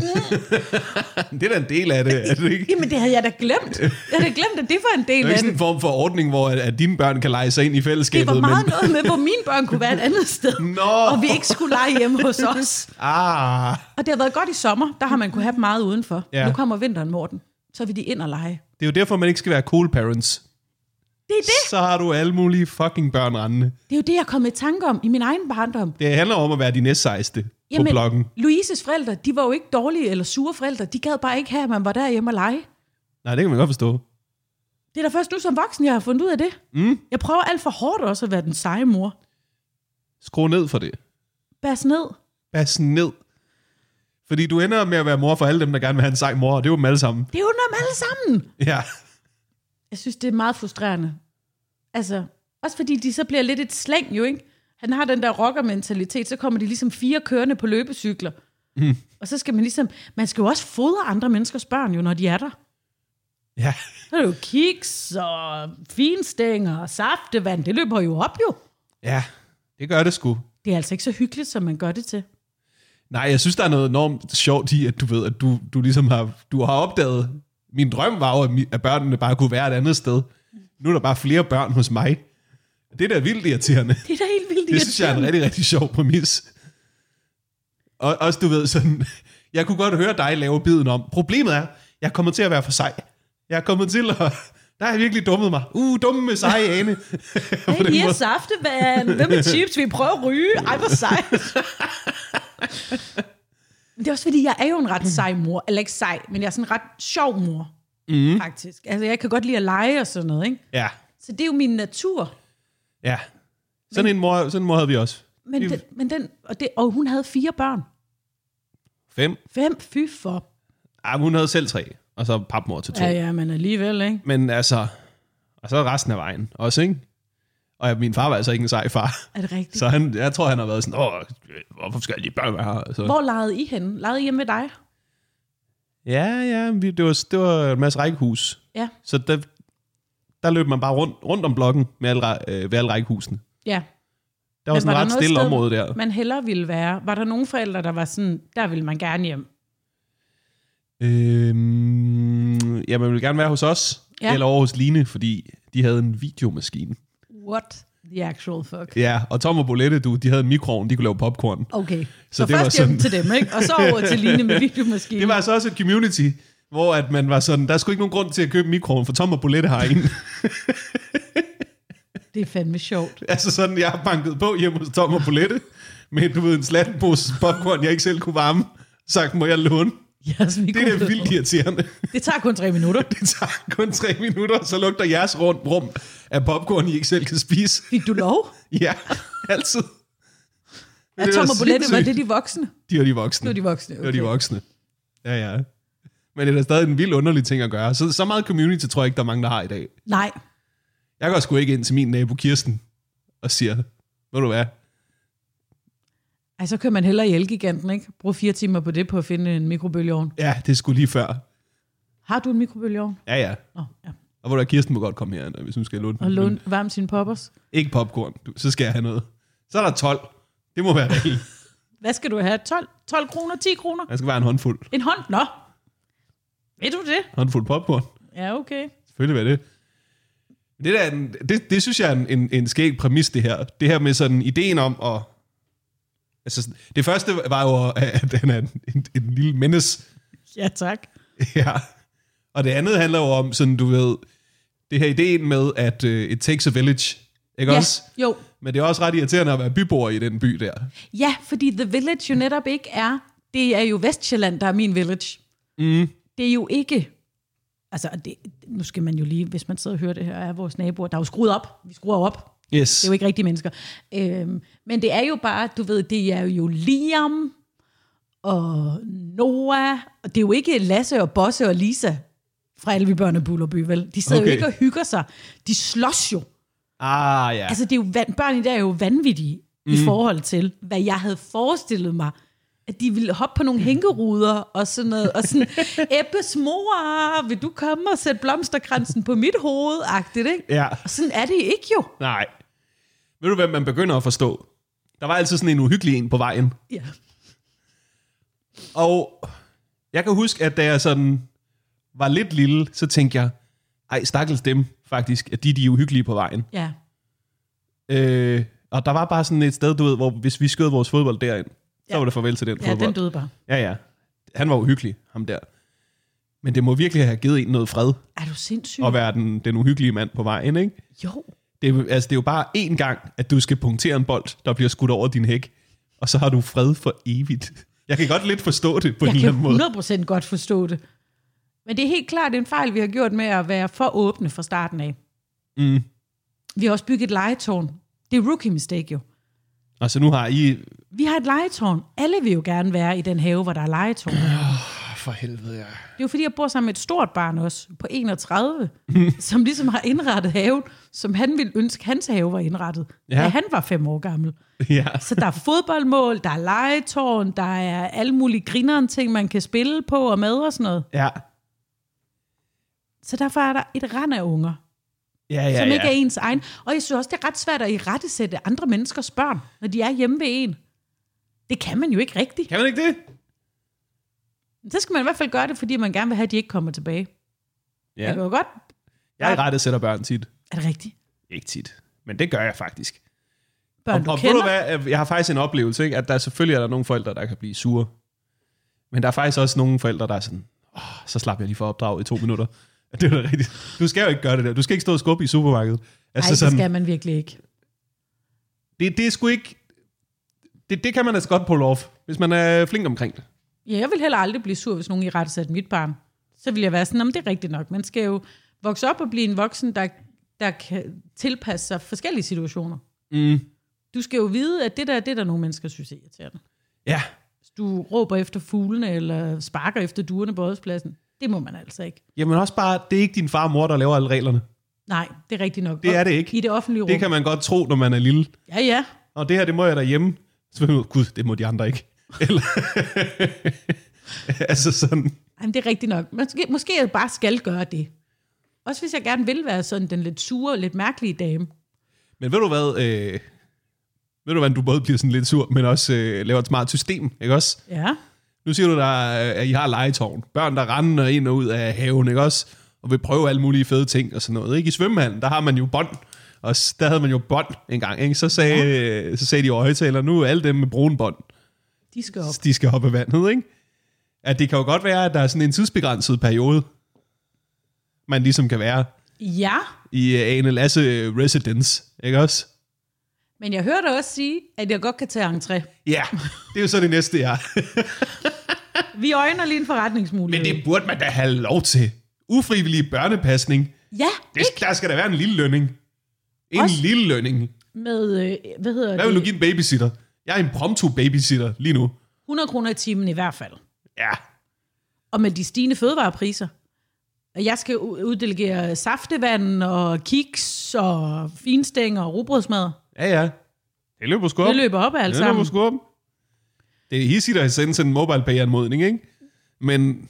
Det er da en del af det, er det ikke? Jamen, det havde jeg da glemt. Jeg havde da glemt, at det var en del Det er af ikke sådan det. en form for ordning, hvor at, at dine børn kan lege sig ind i Det fællesskabet. var meget men... noget med, hvor mine børn kunne være et andet sted. Nå. Og vi ikke skulle lege hjemme hos os. Ah, Og det har været godt i sommer. Der har man kunne have dem meget udenfor. Ja. Ja. Nu kommer vinteren, Morten. Så vil de ind og lege. det er jo derfor, man ikke skal være cool parents. Det er det. Så har du alle mulige fucking børn rendende. Det er jo det, jeg er kommet i tanke om i min egen barndom. Det handler om at være de næstsejste på bloggen. Louises forældre, de var jo ikke dårlige eller sure forældre. De gad bare ikke have, at man var derhjemme og lege. Nej, det kan man godt forstå. Det er da først nu som voksen, jeg har fundet ud af det. Mm. Jeg prøver alt for hårdt også at være den seje mor. Skru ned for det. Bas ned. Bas ned. Fordi du ender med at være mor for alle dem, der gerne vil have en sej mor, og det er jo dem alle sammen. Det er jo dem alle sammen. Ja. Jeg synes, det er meget frustrerende. Altså, også fordi de så bliver lidt et slæng jo, ikke? Han har den der rockermentalitet, så kommer de ligesom fire kørende på løbecykler. Mm. Og så skal man ligesom, man skal jo også fodre andre menneskers børn jo, når de er der. Ja. Så er det jo kiks og finstænger og saftevand, det løber jo op jo. Ja, det gør det sgu. Det er altså ikke så hyggeligt, som man gør det til. Nej, jeg synes, der er noget enormt sjovt i, at du ved, at du, du ligesom har, du har opdaget, min drøm var jo, at mi- at børnene bare kunne være et andet sted. Nu er der bare flere børn hos mig. Det er da vildt irriterende. Det er da helt vildt Det synes jeg er en rigtig, rigtig sjov præmis. Og også, du ved, sådan, jeg kunne godt høre dig lave biden om. Problemet er, jeg kommer til at være for sej. Jeg er kommet til at... Der har jeg virkelig dummet mig. Uh, dumme med seje ane. På Hey, den I er måde. saftevand. Hvad med chips? Vi prøver at ryge. Ej, hvor sejt. Men det er også fordi, jeg er jo en ret sej mor. Eller ikke sej, men jeg er sådan en ret sjov mor. Mm. Faktisk. Altså, jeg kan godt lide at lege og sådan noget, ikke? Ja, Så det er jo min natur. ja. Sådan en mor, sådan en mor havde vi også. Men, Vi- den, men den, og, det, og hun havde fire børn. Fem. Fem, fy for. Ah, hun havde selv tre. Og så papmor til to. Ja, ja, men alligevel, ikke? Men altså... Og så resten af vejen også, ikke? Og min far var altså ikke en sej far. Er det rigtigt? Så han, jeg tror, han har været sådan, åh, hvorfor skal de børn være her? Altså. Hvor legede I henne? Legede I hjemme med dig? Ja, ja, vi, det, var, det var en masse rækkehus. Ja. Så der, der løb man bare rundt, rundt om blokken med alle, øh, ved alle rækkehusene. Ja. Der var sådan et ret noget stille sted, område der. man hellere ville være? Var der nogle forældre, der var sådan, der ville man gerne hjem? Øhm, ja, man ville gerne være hos os, Ja. eller over hos Line, fordi de havde en videomaskine. What The actual fuck. Ja, og Tom og Bolette, du, de havde en mikroovn, de kunne lave popcorn. Okay, så, Så så det var først hjem sådan- til dem, ikke? Og så over til Line med videomaskinen. Det var altså også et community, hvor at man var sådan, der er sgu ikke nogen grund til at købe mikroovn, for Tom og Bolette har en. Det er fandme sjovt. Altså sådan, jeg har banket på hjemme hos Tom og Bolette, med du ved, en slattenpose popcorn, jeg ikke selv kunne varme. Sagt, må jeg låne? Yes, Det er da vildt irriterende. Det tager kun tre minutter. Det tager kun tre minutter, så lugter jeres rundt rum af popcorn, I ikke selv kan spise. Fik du lov? Ja, altid. Ja, Det Tom var og Bolette, var sindssygt. det de voksne? De var de voksne. Det var de voksne, Det var de okay. voksne. Ja, ja. Men det er da stadig en vild underlig ting at gøre. Så, så meget community tror jeg ikke, der er mange, der har i dag. Nej. Jeg går sgu ikke ind til min nabo Kirsten og siger, ved du hvad? Ej, så kører man hellere i Elgiganten, ikke? Brug fire timer på det, på at finde en mikrobølgeovn. Ja, det er sgu lige før. Har du en mikrobølgeovn? Ja, ja. Nå, ja. Og hvor der Kirsten må godt komme her, hvis hun skal låne. Og låne varme sine poppers. Ikke popcorn, du, så skal jeg have noget. Så er der tolv. Det må være rigtigt. Hvad skal du have? tolv, tolv kroner? ti kroner? Der skal være en håndfuld. En hånd? Nå. Ved du det? Håndfuld popcorn. Ja, okay. Selvfølgelig var det. Det, der er en, det, det synes jeg er en, en, en skæg præmis, det her. Det her med sådan ideen om at... Altså, sådan- det første var jo, at han er en, en, en lille menneske. Ja, tak. Ja. Og det andet handler jo om, sådan du ved, det her ideen med, at uh, it takes a village. Ikke Ja, også? jo. Men det er også ret irriterende at være byboer i den by der. Ja, fordi The Village jo netop ikke er... Det er jo Vestjylland, der er min village. Mm. Det er jo ikke... Altså, det, nu skal man jo lige... Hvis man sidder og hører det her, er vores naboer, der er jo skruet op. Vi skruer op. Yes. Det er jo ikke rigtige mennesker. Øhm, men det er jo bare, du ved, det er jo Liam og Noah. Og det er jo ikke Lasse og Bosse og Lisa fra Alle vi børn af Bullerby, vel? De sidder okay. Okay. jo ikke og hygger sig. De slås jo. Ah, ja. Altså, det er jo, van- børn i dag er jo vanvittige mm. i forhold til, hvad jeg havde forestillet mig, at de ville hoppe på nogle hængeruder og sådan noget, og sådan, Ebbes mor, vil du komme og sætte blomsterkransen på mit hoved, agtigt, ikke? Ja. Og sådan er det ikke jo. Nej. Ved du, hvad man begynder at forstå? Der var altid sådan en uhyggelig en på vejen. Ja. Og jeg kan huske, at da jeg sådan var lidt lille, så tænkte jeg, ej, stakkels dem faktisk, at de, de er uhyggelige på vejen. Ja. Øh, og der var bare sådan et sted, du ved, hvor hvis vi skød vores fodbold derind, så Ja. var det farvel til den Ja, fodbold. den døde bare. Ja, ja. Han var uhyggelig, ham der. Men det må virkelig have givet en noget fred, Er du sindssyg? at være den, den uhyggelige mand på vejen, ikke? Jo. Det er, jo- altså, det er jo bare én gang, at du skal punktere en bold, der bliver skudt over din hæk, og så har du fred for evigt. Jeg kan godt lidt forstå det på Jeg en eller kan anden måde. hundrede procent godt forstå det. Men det er helt klart en fejl, vi har gjort med at være for åbne fra starten af. Mm. Vi har også bygget et legetårn. Det er rookie mistake jo. Altså nu har I... Vi har et legetårn. Alle vil jo gerne være i den have, hvor der er legetårn. Det For helvede, ja. er jo fordi, jeg bor sammen med et stort barn også, på enogtredive, som ligesom har indrettet haven, som han ville ønske, hans have var indrettet, Ja. ja. da han var fem år gammel. Ja. Så der er fodboldmål, der er legetårn, der er alle mulige grineren ting, man kan spille på og med og sådan noget. Ja. Så derfor er der et rand af unger, Ja, ja, ja, som ja. ikke er ens egen. Og jeg synes også, det er ret svært at irettesætte andre menneskers børn, når de er hjemme ved en. Det kan man jo ikke rigtigt. Kan man ikke det? Så skal man i hvert fald gøre det, fordi man gerne vil have, at de ikke kommer tilbage. Ja. Jeg Ja. kan jo godt... Jeg er rettet sætter børn tit. Er det rigtigt? Ikke tit. Men det gør jeg faktisk. Børn, og, du og ved kender? du hvad, jeg har faktisk en oplevelse, ikke? At der selvfølgelig er der nogle forældre, der kan blive sure. Men der er faktisk også nogle forældre, der er sådan, åh, så slap jeg lige for opdrag i to minutter. Det er da rigtigt. Du skal jo ikke gøre det der. Du skal ikke stå og skubbe i supermarkedet. Altså, Nej, det skal man virkelig ikke. Det, det er sgu ikke... Det, det kan man altså godt pull off, hvis man er flink omkring det. Ja, jeg vil heller aldrig blive sur, hvis nogen i rette sætter mit barn. Så vil jeg være sådan, om det er rigtigt nok. Man skal jo vokse op og blive en voksen, der, der kan tilpasse sig forskellige situationer. Mm. Du skal jo vide, at det der, det er der nogle mennesker synes er irriterende. Ja. Hvis du råber efter fuglene, eller sparker efter duerne på rådspladsen, det må man altså ikke. Jamen også bare, det er ikke din far og mor, der laver alle reglerne. Nej, det er rigtigt nok. Det er det ikke. I det offentlige rum. Det kan man godt tro, når man er lille. Ja, ja. Og det her, det må jeg derhjemme. Så vil man, gud, det må de andre ikke. Eller... altså sådan... Jamen, det er rigtigt nok. Måske, måske jeg bare skal gøre det. Også hvis jeg gerne vil være sådan den lidt sure, lidt mærkelige dame. Men ved du hvad, øh, ved du hvad, du både bliver sådan lidt sur, men også øh, laver et smart system, ikke også? Ja. Nu siger du, der, at I har legetårn. Børn, der render ind og ud af haven, ikke også? Og vil prøve alle mulige fede ting og sådan noget. Ikke? I svømmehallen, der har man jo bånd, Og der havde man jo bånd engang, ikke? Så sagde, ja. så sagde de højtaler, nu er alle dem med brune bånd. De skal op. De skal op af vandet, ikke? At det kan jo godt være, at der er sådan en tidsbegrænset periode, man ligesom kan være Ja. i uh, Ane Lasse Residence, ikke også? Men jeg hørte også sige, at jeg godt kan tage entré. Ja, det er jo så det næste, jeg Vi øjner lige en forretningsmulighed. Men det burde man da have lov til. Ufrivillig børnepasning. Ja, det, der skal der være en lille lønning. En også lille lønning. Med, øh, hvad hedder hvad vil det? du give en babysitter? Jeg er en prompto babysitter lige nu. hundrede kroner i timen i hvert fald. Ja. Og med de stigende fødevarepriser. Jeg skal uddelegere saftevand og kiks og finstænger og rugbrødsmad. Ja, ja. Det løber sgu op. Det løber op af alt sammen. Det løber sgu op. Det er hissigt at sende sådan en mobile pay-anmodning, ikke? Men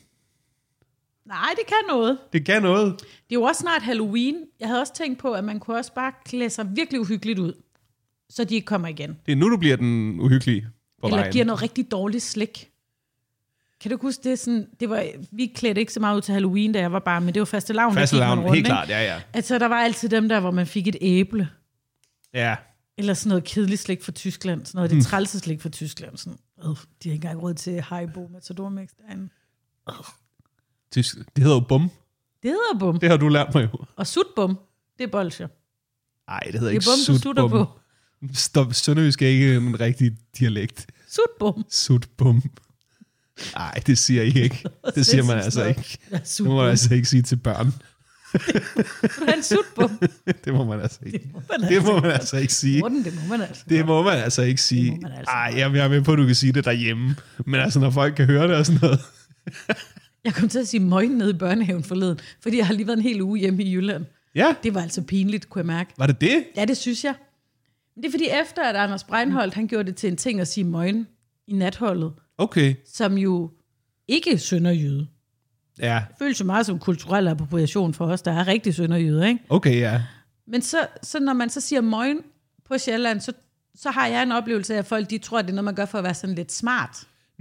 nej, det kan noget. Det kan noget. Det er jo også snart Halloween. Jeg havde også tænkt på, at man kunne også bare klæde sig virkelig uhyggeligt ud, så de ikke kommer igen. Det er nu, du bliver den uhyggelige på Eller vejen. giver noget rigtig dårligt slik. Kan du huske, det er sådan, det var, vi klædte ikke så meget ud til Halloween, da jeg var barn, men det var fastelavn. Fastelavn, helt ikke? klart, ja, ja. Altså, der var altid dem der, hvor man fik et æble. Ja. Eller sådan noget kedeligt slik fra Tyskland. Sådan noget, det trælse slik fra Tyskland. Sådan, øh, de har ikke engang råd til Haribo Matador Mix derinde. Øh. Tysk, det hedder jo bum. Det hedder bum. Det har du lært mig jo. Og sutbum, det er bolsjer. Nej, det hedder det ikke bum, sutbum. på. Stop, sønderjysk er ikke en rigtig dialekt. Sutbum. Sutbum. Nej, det siger I ikke. Det siger man altså ikke. Det må man altså ikke sige til børn. Det er en sutbum. Det må man altså ikke. Det må man altså, det må man altså ikke sige. Morten, det må man altså. Det må man altså ikke sige. Altså Ej, jeg er med på, at du kan sige det derhjemme. Men altså, når folk kan høre det og sådan noget. Jeg kom til at sige møgen nede i børnehaven forleden, fordi jeg har lige været en hel uge hjemme i Jylland. Ja. Det var altså pinligt, kunne jeg mærke. Var det det? Ja, det synes jeg. Men det er fordi efter, at Anders Breinholt, han gjorde det til en ting at sige møgen i natholdet. Okay. Som jo ikke er sønderjyde. Ja. Det føles jo meget som kulturel appropriation for os, der er rigtig sønderjyde, ikke? Okay, ja. Men så, så når man så siger møgen på Sjælland, så, så har jeg en oplevelse af, at folk de tror, at det er noget, man gør for at være sådan lidt smart.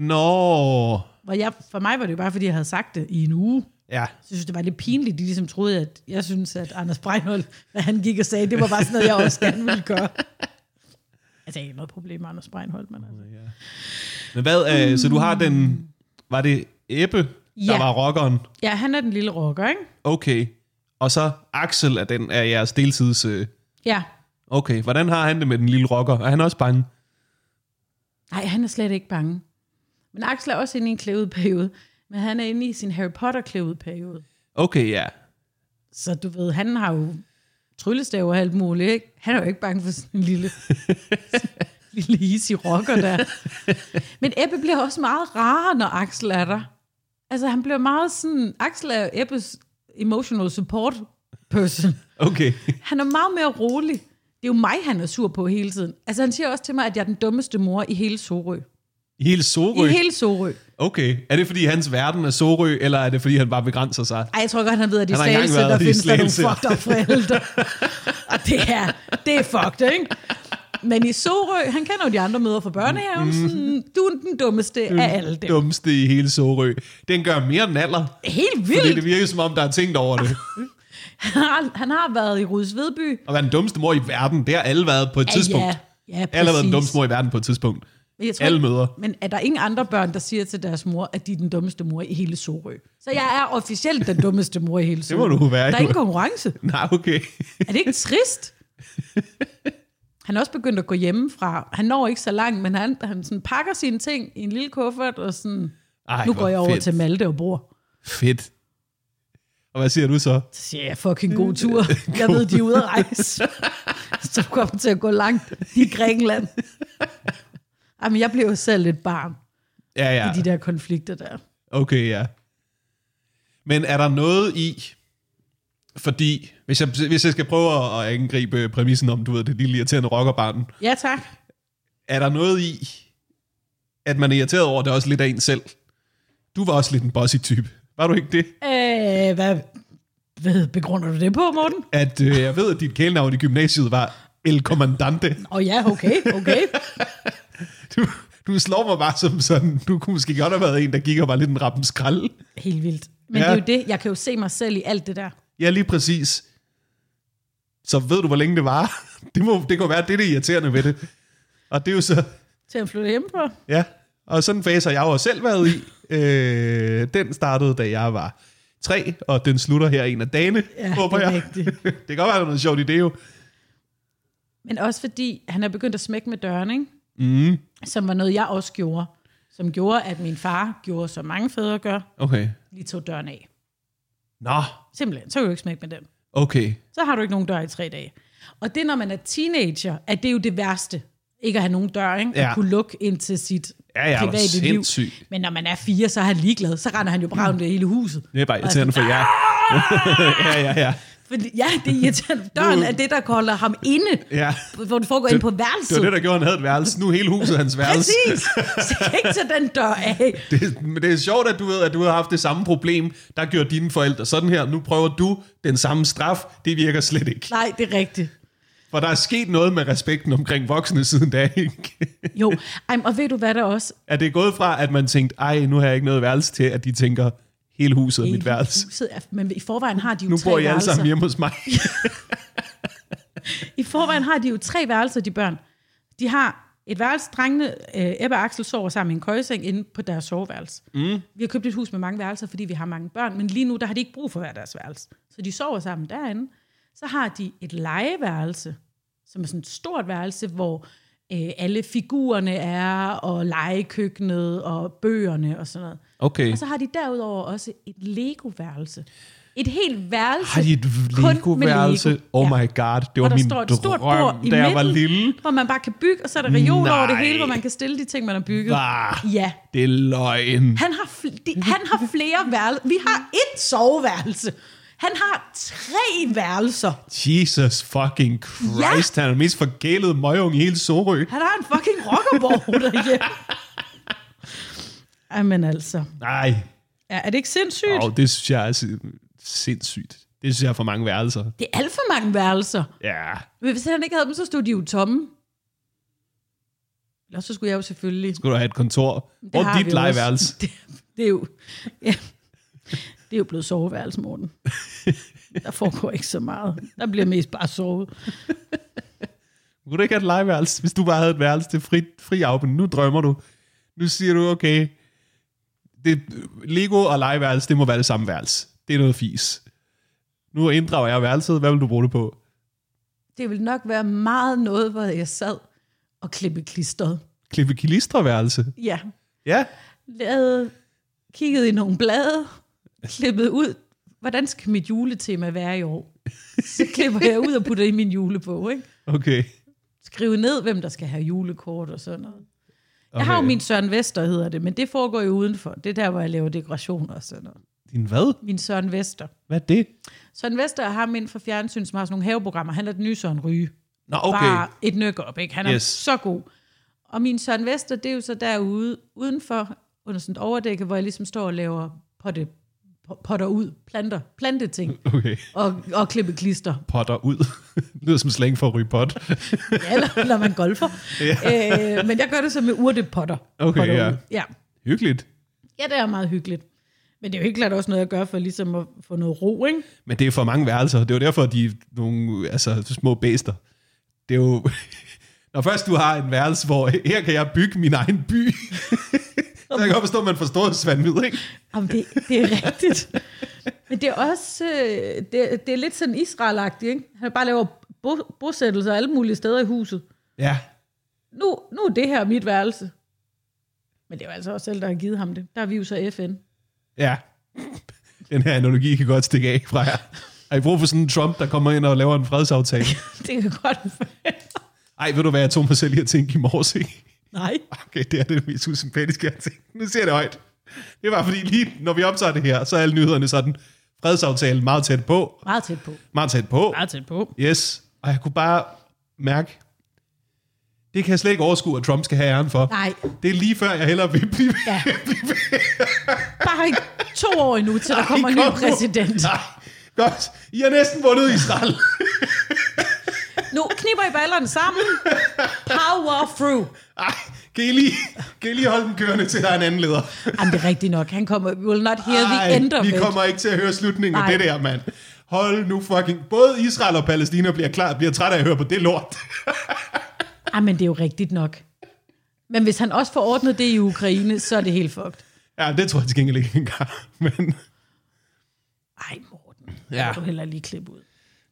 Nå. Hvor jeg, for mig var det jo bare, fordi jeg havde sagt det i en uge. Ja. Så jeg synes, det var lidt pinligt, de ligesom troede, at jeg synes, at Anders Breinholt, hvad han gik og sagde, det var bare sådan noget, jeg også gerne ville gøre. Altså, ikke noget problem med Anders Breinholt, men altså. Ja. Men hvad, øh, så du har den, var det Ebbe, der ja. var rockeren? Ja, han er den lille rocker, ikke? Okay. Og så Axel er den af jeres deltids... Øh... Ja. Okay, hvordan har han det med den lille rocker? Er han også bange? Nej, han er slet ikke bange. Men Axel er også inde i en klædeperiode, men han er inde i sin Harry Potter klædeperiode. Okay, ja. Så du ved, han har jo tryllestav og alt muligt, ikke? Han er jo ikke bange for sådan en lille, lille easy rocker der. Men Ebbe bliver også meget rar, når Axel er der. Altså, han bliver meget sådan... Axel er Ebbes emotional support person. Okay. Han er meget mere rolig. Det er jo mig, han er sur på hele tiden. Altså, han siger også til mig, at jeg er den dummeste mor i hele Sorø. I hele Sorø? I hele Sorø. Okay. Er det, fordi hans verden er Sorø, eller er det, fordi han bare begrænser sig? Ej, jeg tror godt, han ved, at de Slagelse, der de findes der nogle Slagelse. fucked up forældre. Og det er, det er fucked, ikke? Men i Sorø, han kender jo de andre møder fra børnehaven, sådan, du er den dummeste den af alle dem. dummeste i hele Sorø. Den gør mere end alder. Helt vildt. Fordi det virker, som om der er tænkt over det. han, har, han har været i Rudsvedby. Og være den dummeste mor i verden, det har alle været på et Ja, tidspunkt. ja, ja, alle har været den præcis. dummeste mor i verden på et tidspunkt. Men jeg tror, alle møder. Men er der ingen andre børn, der siger til deres mor, at de er den dummeste mor i hele Sorø? Så jeg er officielt den dummeste mor i hele Sorø. Det må du være. Der er ingen konkurrence. Nej, okay. Er det ikke trist? Han er også begyndt at gå hjemmefra. Han når ikke så langt, men han, han sådan pakker sine ting i en lille kuffert, og sådan, Ej, nu går jeg over fedt. til Malte og bor. Fedt. Og hvad siger du så? Så siger jeg, fucking god tur. Jeg ved, de er ude at rejse. Så du kommer til at gå langt i Grækenland. Jamen, jeg blev jo selv lidt barn Ja, ja. i de der konflikter der. Okay, ja. Men er der noget i, fordi, hvis jeg, hvis jeg skal prøve at angribe præmissen om, du ved, det lille irriterende rockerbarn, Ja, tak. er der noget i, at man er irriteret over det også lidt af en selv? Du var også lidt en bossy-type. Var du ikke det? Øh, hvad, hvad begrunder du det på, Morten? At øh, jeg ved, at dit kælenavn i gymnasiet var El Commandante. Åh oh, ja, okay, okay. Du, du slår mig bare som sådan, du kunne måske godt have været en, der gik og var lidt en rappen skrald. Helt vildt. Men Ja. ja. Det er jo det, jeg kan jo se mig selv i alt det der. Ja, lige præcis. så ved du, hvor længe det var. Det, må, det kan være, det er det irriterende ved det. Og det er jo så... Til at flytte hjem på. Ja, og sådan en fase har jeg jo selv været i. Øh, den startede, da jeg var tre, og den slutter her en af dagene, Ja, håber det er jeg. rigtigt. Det kan godt være, der er noget sjovt i det jo. Men også fordi, han er begyndt at smække med døren, ikke? Mm. Som var noget, jeg også gjorde. Som gjorde, at min far gjorde, som mange fædre gør. Okay. Lige tog døren af. Nå, Simpelthen, så kan du ikke smække med den. okay. Så har du ikke nogen dør i tre dage. Og det, når man er teenager, at det er jo det værste. Ikke at have nogen dør, ikke? Ja. At kunne lukke ind til sit Ja, jeg er private liv. sindssyg. Men når man er fire, så er han ligeglad. Så render han jo bare om det hele huset. Det er bare irriterende for jer. ja, ja, ja. Fordi, ja, det er irriterende. Døren er det, der holder ham inde, Ja. hvor det foregår ind på værelset. Det var det, der gjorde, at han havde et værelse. Nu er hele huset hans værelse. Præcis. Så jeg kan ikke tage den dør af. Det, men det er sjovt, at du ved, at du har haft det samme problem. Der gjorde dine forældre sådan her. Nu prøver du den samme straf. Det virker slet ikke. Nej, det er rigtigt. For der er sket noget med respekten omkring voksne siden da, ikke? Jo, ej, og ved du hvad der også? Er det gået fra, at man tænkte, ej, nu har jeg ikke noget værelse til, at de tænker, hele huset er mit værelse. Huset er, men i forvejen har de jo Nu tre bor I alle værelser. sammen hjemme hos mig. I forvejen har de jo tre værelser, de børn. De har et værelse, drengene, øh, Ebbe og Axel sover sammen i en køjeseng inde på deres soveværelse. Mm. Vi har købt et hus med mange værelser, fordi vi har mange børn, men lige nu, der har de ikke brug for hver deres værelse. Så de sover sammen derinde. Så har de et legeværelse, som er sådan et stort værelse, hvor øh, alle figurerne er, og legekøkkenet, og bøgerne og sådan noget. Okay. Og så har de derudover også et Lego-værelse. Et helt værelse. Har de et Lego-værelse? Lego. Oh Ja. my god, det var Hvor der min står et stort bord drøm, i da jeg midten, var lille. hvor man bare kan bygge, og så er der reoler over det Nej. hele, hvor man kan stille de ting, man har bygget. Bah, Ja. det er løgn. Han har, fl- de, han har flere værelser. Vi har et soveværelse. Han har tre værelser. Jesus fucking Christ, ja. Han er den mest forgælede møgung i hele Sorø. Han har en fucking rockerborg derhjemme. Jamen altså. Nej, Ja, er det ikke sindssygt? oh, det synes jeg er sin- sindssygt. Det synes jeg er for mange værelser. Det er alt for mange værelser. Ja, Men hvis han ikke havde dem, så stod de jo tomme. Eller så skulle jeg jo selvfølgelig... skulle du have et kontor. Det Hvor har er vi dit jo også. legeværelse? Det, det er jo... Ja, det er jo blevet soveværelse, Morten. Der foregår ikke så meget. Der bliver mest bare sovet. Kunne du ikke have et legeværelse, hvis du bare havde et værelse til fri, fri afben? Nu drømmer du. Nu siger du, okay, det, Lego og legeværelse, det må være det samme værelse. Det er noget fis. Nu inddrager jeg værelset. Hvad vil du bruge det på? Det vil nok være meget noget, hvor jeg sad og klippe klistret. Klippe kilistreværelse. Ja. Ja. Lavede, kiggede i nogle blade, klippede ud. Hvordan skal mit juletema være i år? Så klipper jeg ud og putter i min julebog, ikke? Okay. Skrive ned, hvem der skal have julekort og sådan noget. Jeg Okay. har jo min Søren Vester, hedder det, men det foregår jo udenfor. Det er der, hvor jeg laver dekorationer og sådan noget. Din hvad? Min Søren Vester. Hvad er det? Søren Vester er ham inden for fjernsyn, som har sådan nogle haveprogrammer. Han er den nye Søren Ryge. Nå, okay. Bare et nøk op, ikke? Han er Yes. yes. så god. Og min Søren Vester, det er jo så derude, udenfor, under sådan et overdække, hvor jeg ligesom står og laver potte, potter ud, planter, planteting, Okay. og, og klippe klister. Potter ud. Det lyder som slang for at ryge pot. Ja, eller når man golfer. Ja. Øh, men jeg gør det så med urtepotter. Okay, Potter ja. ud. ja. Hyggeligt. Ja, det er meget hyggeligt. Men det er jo helt klart også noget, jeg gør for ligesom at få noget ro, ikke? Men det er for mange værelser. Det er jo derfor, at de er nogle altså, små bæster. Det er jo... Når først du har en værelse, hvor her kan jeg bygge min egen by, så jeg kan godt forstå, at man forstår svandvid, ikke? Jamen, det, det er rigtigt. Men det er også... Øh, det, det er lidt sådan Israel-agtigt, ikke? Han bare laver bo, bosættelser alle mulige steder i huset. Ja. Nu, nu er det her mit værelse. Men det er jo altså også selv, der har givet ham det. Der er vi jo så F N. Ja. Den her analogi kan godt stikke af fra jer. Har I brug for sådan en Trump, der kommer ind og laver en fredsaftale? Det kan godt være. Ej, ved du hvad, jeg tog mig selv i at tænke i morges, ikke? Nej. Okay, det er det mest usympatiske, jeg har tænkt. Nu siger jeg det højt. Det var fordi lige, når vi optager det her, så er alle nyhederne sådan, fredsaftale meget tæt på. Meget tæt på. Meget tæt på. Meget tæt på. Yes. Og jeg kunne bare mærke, det kan jeg slet ikke overskue, at Trump skal have æren for. Nej. Det er lige før, jeg hellere vil blive... Ja. Bare ikke to år endnu, til der kommer en ny kom nu. præsident. Nej, godt. I har næsten vundet Israel. Nu kniber I ballerne sammen. Power through. Ej, kan I, lige, kan I lige holde den kørende, til der er en anden leder? Jamen, det er rigtigt nok. Han kommer, we will not hear Ej, the end of vi it. kommer ikke til at høre slutningen Nej. af det der, mand. hold nu fucking, både Israel og Palæstina bliver klar, bliver træt af at høre på det lort. Ah, men det er jo rigtigt nok. Men hvis han også får ordnet det i Ukraine, så er det helt fucked. Ja, det tror jeg til gengæld ikke engang. Men... Ej, Morten. Ja. Ja. Du heller lige klippe ud.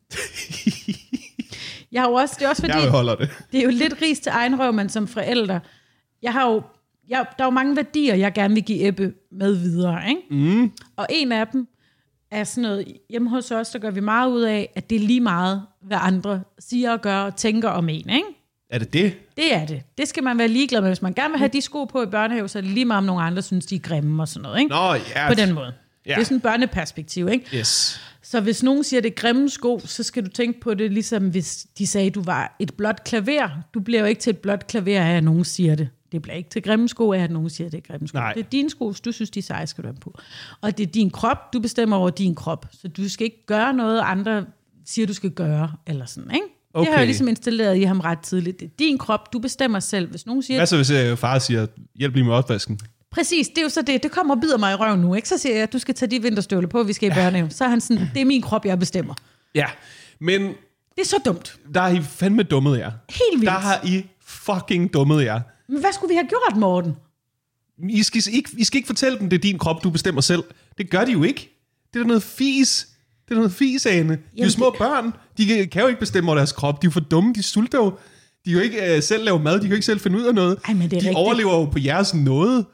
Jeg har jo også, det er også fordi, jeg holder det. Det er jo lidt ris til egen røv, men som forældre. Jeg har jo, jeg, der er jo mange værdier, jeg gerne vil give Ebbe med videre. Ikke? Mm. Og en af dem er sådan noget, hjemme hos os, der gør vi meget ud af, at det er lige meget, hvad andre siger og gør, tænker og mener. Ikke? Er det det? Det er det. Det skal man være ligeglad med. Hvis man gerne vil have de sko på i børnehave, så er det lige meget, om nogle andre synes, de er grimme og sådan noget. Ikke? Nå, ja. På den måde. Ja. Det er sådan et børneperspektiv, ikke? Yes. Så hvis nogen siger, det er grimme sko, så skal du tænke på det, ligesom hvis de sagde, du var et blåt klaver. Du bliver jo ikke til et blåt klaver af, at nogen siger det. Det bliver ikke til grimme sko af, at nogen siger, det er grimme sko. Nej. Det er dine sko, hvis du synes, de er seje, skal du have på. Og det er din krop, du bestemmer over din krop. Så du skal ikke gøre noget, andre siger, du skal gøre, eller sådan, ikke? Okay. Det har jeg ligesom installeret i ham ret tidligt. Det er din krop, du bestemmer selv. Hvis nogen siger... Hvad så, hvis øh, far siger, hjælp lige med opvasken? Præcis, det er jo så det. Det kommer og bider mig i røven nu, ikke? Så siger jeg, at du skal tage de vinterstøvler på, vi skal i børnehave. Så er han sådan, det er min krop, jeg bestemmer. Ja, men... Det er så dumt. Der har I fandme dummet jer. Helt vildt. Der har I fucking dummet jer. Men hvad skulle vi have gjort, Morten? I skal ikke, I skal ikke fortælle dem, det er din krop, du bestemmer selv. Det gør de jo ikke. Det er da noget fis. Det er noget fis, Ane. De er jo små det... børn. De kan, kan jo ikke bestemme over deres krop. De er jo for dumme. De sulter jo. De kan jo ikke uh, selv lave mad. De kan jo ikke selv finde ud af noget. Ej, men det er de rigtigt. overlever jo på jeres nåde.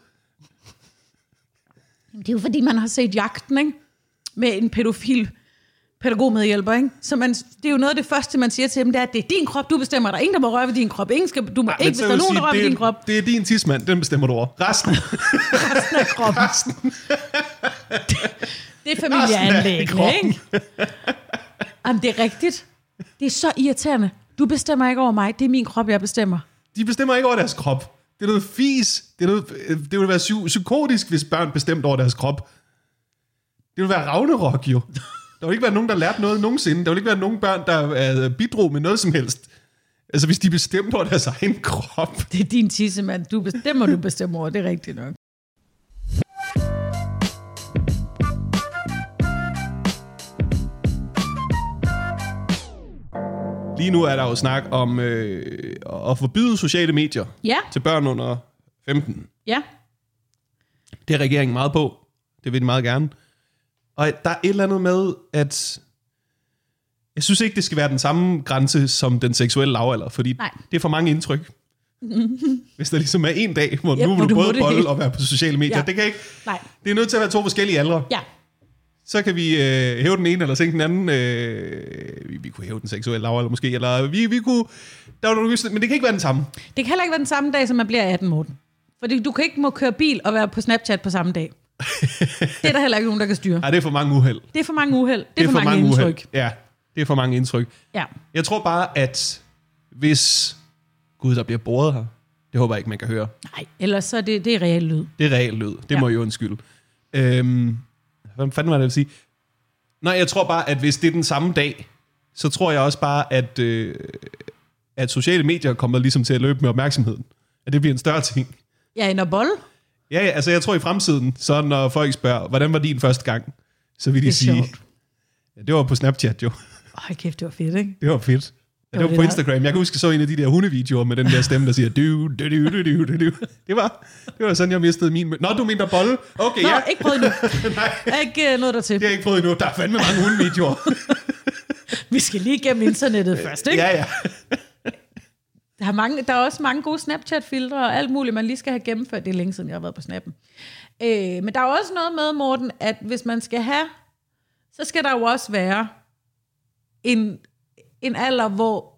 Det er jo fordi, man har set Jagten, ikke? Med en pædofil pædagogmedhjælper, ikke? Så man, det er jo noget af det første, man siger til dem, det er, at det er din krop, du bestemmer. Der er ingen, der må røre ved din krop. Ingen skal, du må Ej, ikke, hvis der er nogen, der rører ved din krop. Det er din tidsmand, den bestemmer du over. Resten. Resten af kroppen. Resten. det, det er familieanlæggende, ikke? Jamen, det er rigtigt. Det er så irriterende. Du bestemmer ikke over mig. Det er min krop, jeg bestemmer. De bestemmer ikke over deres krop. Det er noget fis. Det, er noget, det ville være psy- psykotisk, hvis børn bestemte over deres krop. Det ville være Ragnarok, jo. Der vil ikke være nogen, der lærte noget nogensinde. Der vil ikke være nogen børn, der uh, bidrog med noget som helst. Altså, hvis de bestemte over deres egen krop. Det er din tissemand. Du bestemmer, du bestemmer over. Det er rigtigt nok. Lige nu er der jo snak om øh, at forbyde sociale medier Ja. til børn under femten. Ja. Det er regeringen meget på. Det vil de meget gerne. Og der er et eller andet med, at jeg synes ikke, det skal være den samme grænse som den seksuelle lavalder, fordi Nej. det er for mange indtryk. Hvis der ligesom er en dag, hvor Ja, nu hvor vil du du må både det bolle hele. og være på sociale medier. Ja. Det kan ikke. Nej. Det er nødt til at være to forskellige aldre. Ja. Så kan vi øh, hæve den ene eller sænke den anden. Øh, vi, vi kunne hæve den seksuelle lavalder måske, eller vi, vi kunne... Der var nogle, men det kan ikke være den samme. Det kan heller ikke være den samme dag, som man bliver atten, Morten. Fordi du kan ikke må køre bil og være på Snapchat på samme dag. Det er der heller ikke nogen, der kan styre. Nej, det er for mange uheld. Det er for mange uheld. Det, det er for, for mange, mange indtryk. Uheld. Ja, det er for mange indtryk. Ja. Jeg tror bare, at hvis... Gud, der bliver boret her. Det håber jeg ikke, man kan høre. Nej, ellers så er det, det er reelt lyd. Det er reelt lyd. Det Ja. må jeg jo undskylde. Øhm, hvad fanden var det, jeg vil sige? Nej, jeg tror bare, at hvis det er den samme dag, så tror jeg også bare, at, øh, at sociale medier kommer ligesom til at løbe med opmærksomheden. At det bliver en større ting. Ja, en og bolle. Ja, ja, altså jeg tror i fremtiden, så når folk spørger, hvordan var din første gang? Så vil de Det er sige, sjovt. ja, det var på Snapchat jo. Ej, kæft, det var fedt, ikke? Det var fedt. Ja, det var, var på det Instagram. Jeg kan huske, jeg så en af de der hundevideoer med den der stemme, der siger, du, du, du, du, du, du, du. Det var, det var sådan, jeg mistede min... Nå, du mente bolle? Okay, Nå, ja. ikke prøvet endnu. Nej, Jeg er ikke uh, noget der til. det har jeg ikke prøvet endnu. Der er fandme mange hundevideoer. Vi skal lige igennem internettet først, ikke? Ja, ja. Der er, mange, der er også mange gode Snapchat-filtre og alt muligt, man lige skal have gennemført. Det er længe siden, jeg har været på Snappen. Øh, men der er også noget med, Morten, at hvis man skal have, så skal der jo også være en, en alder, hvor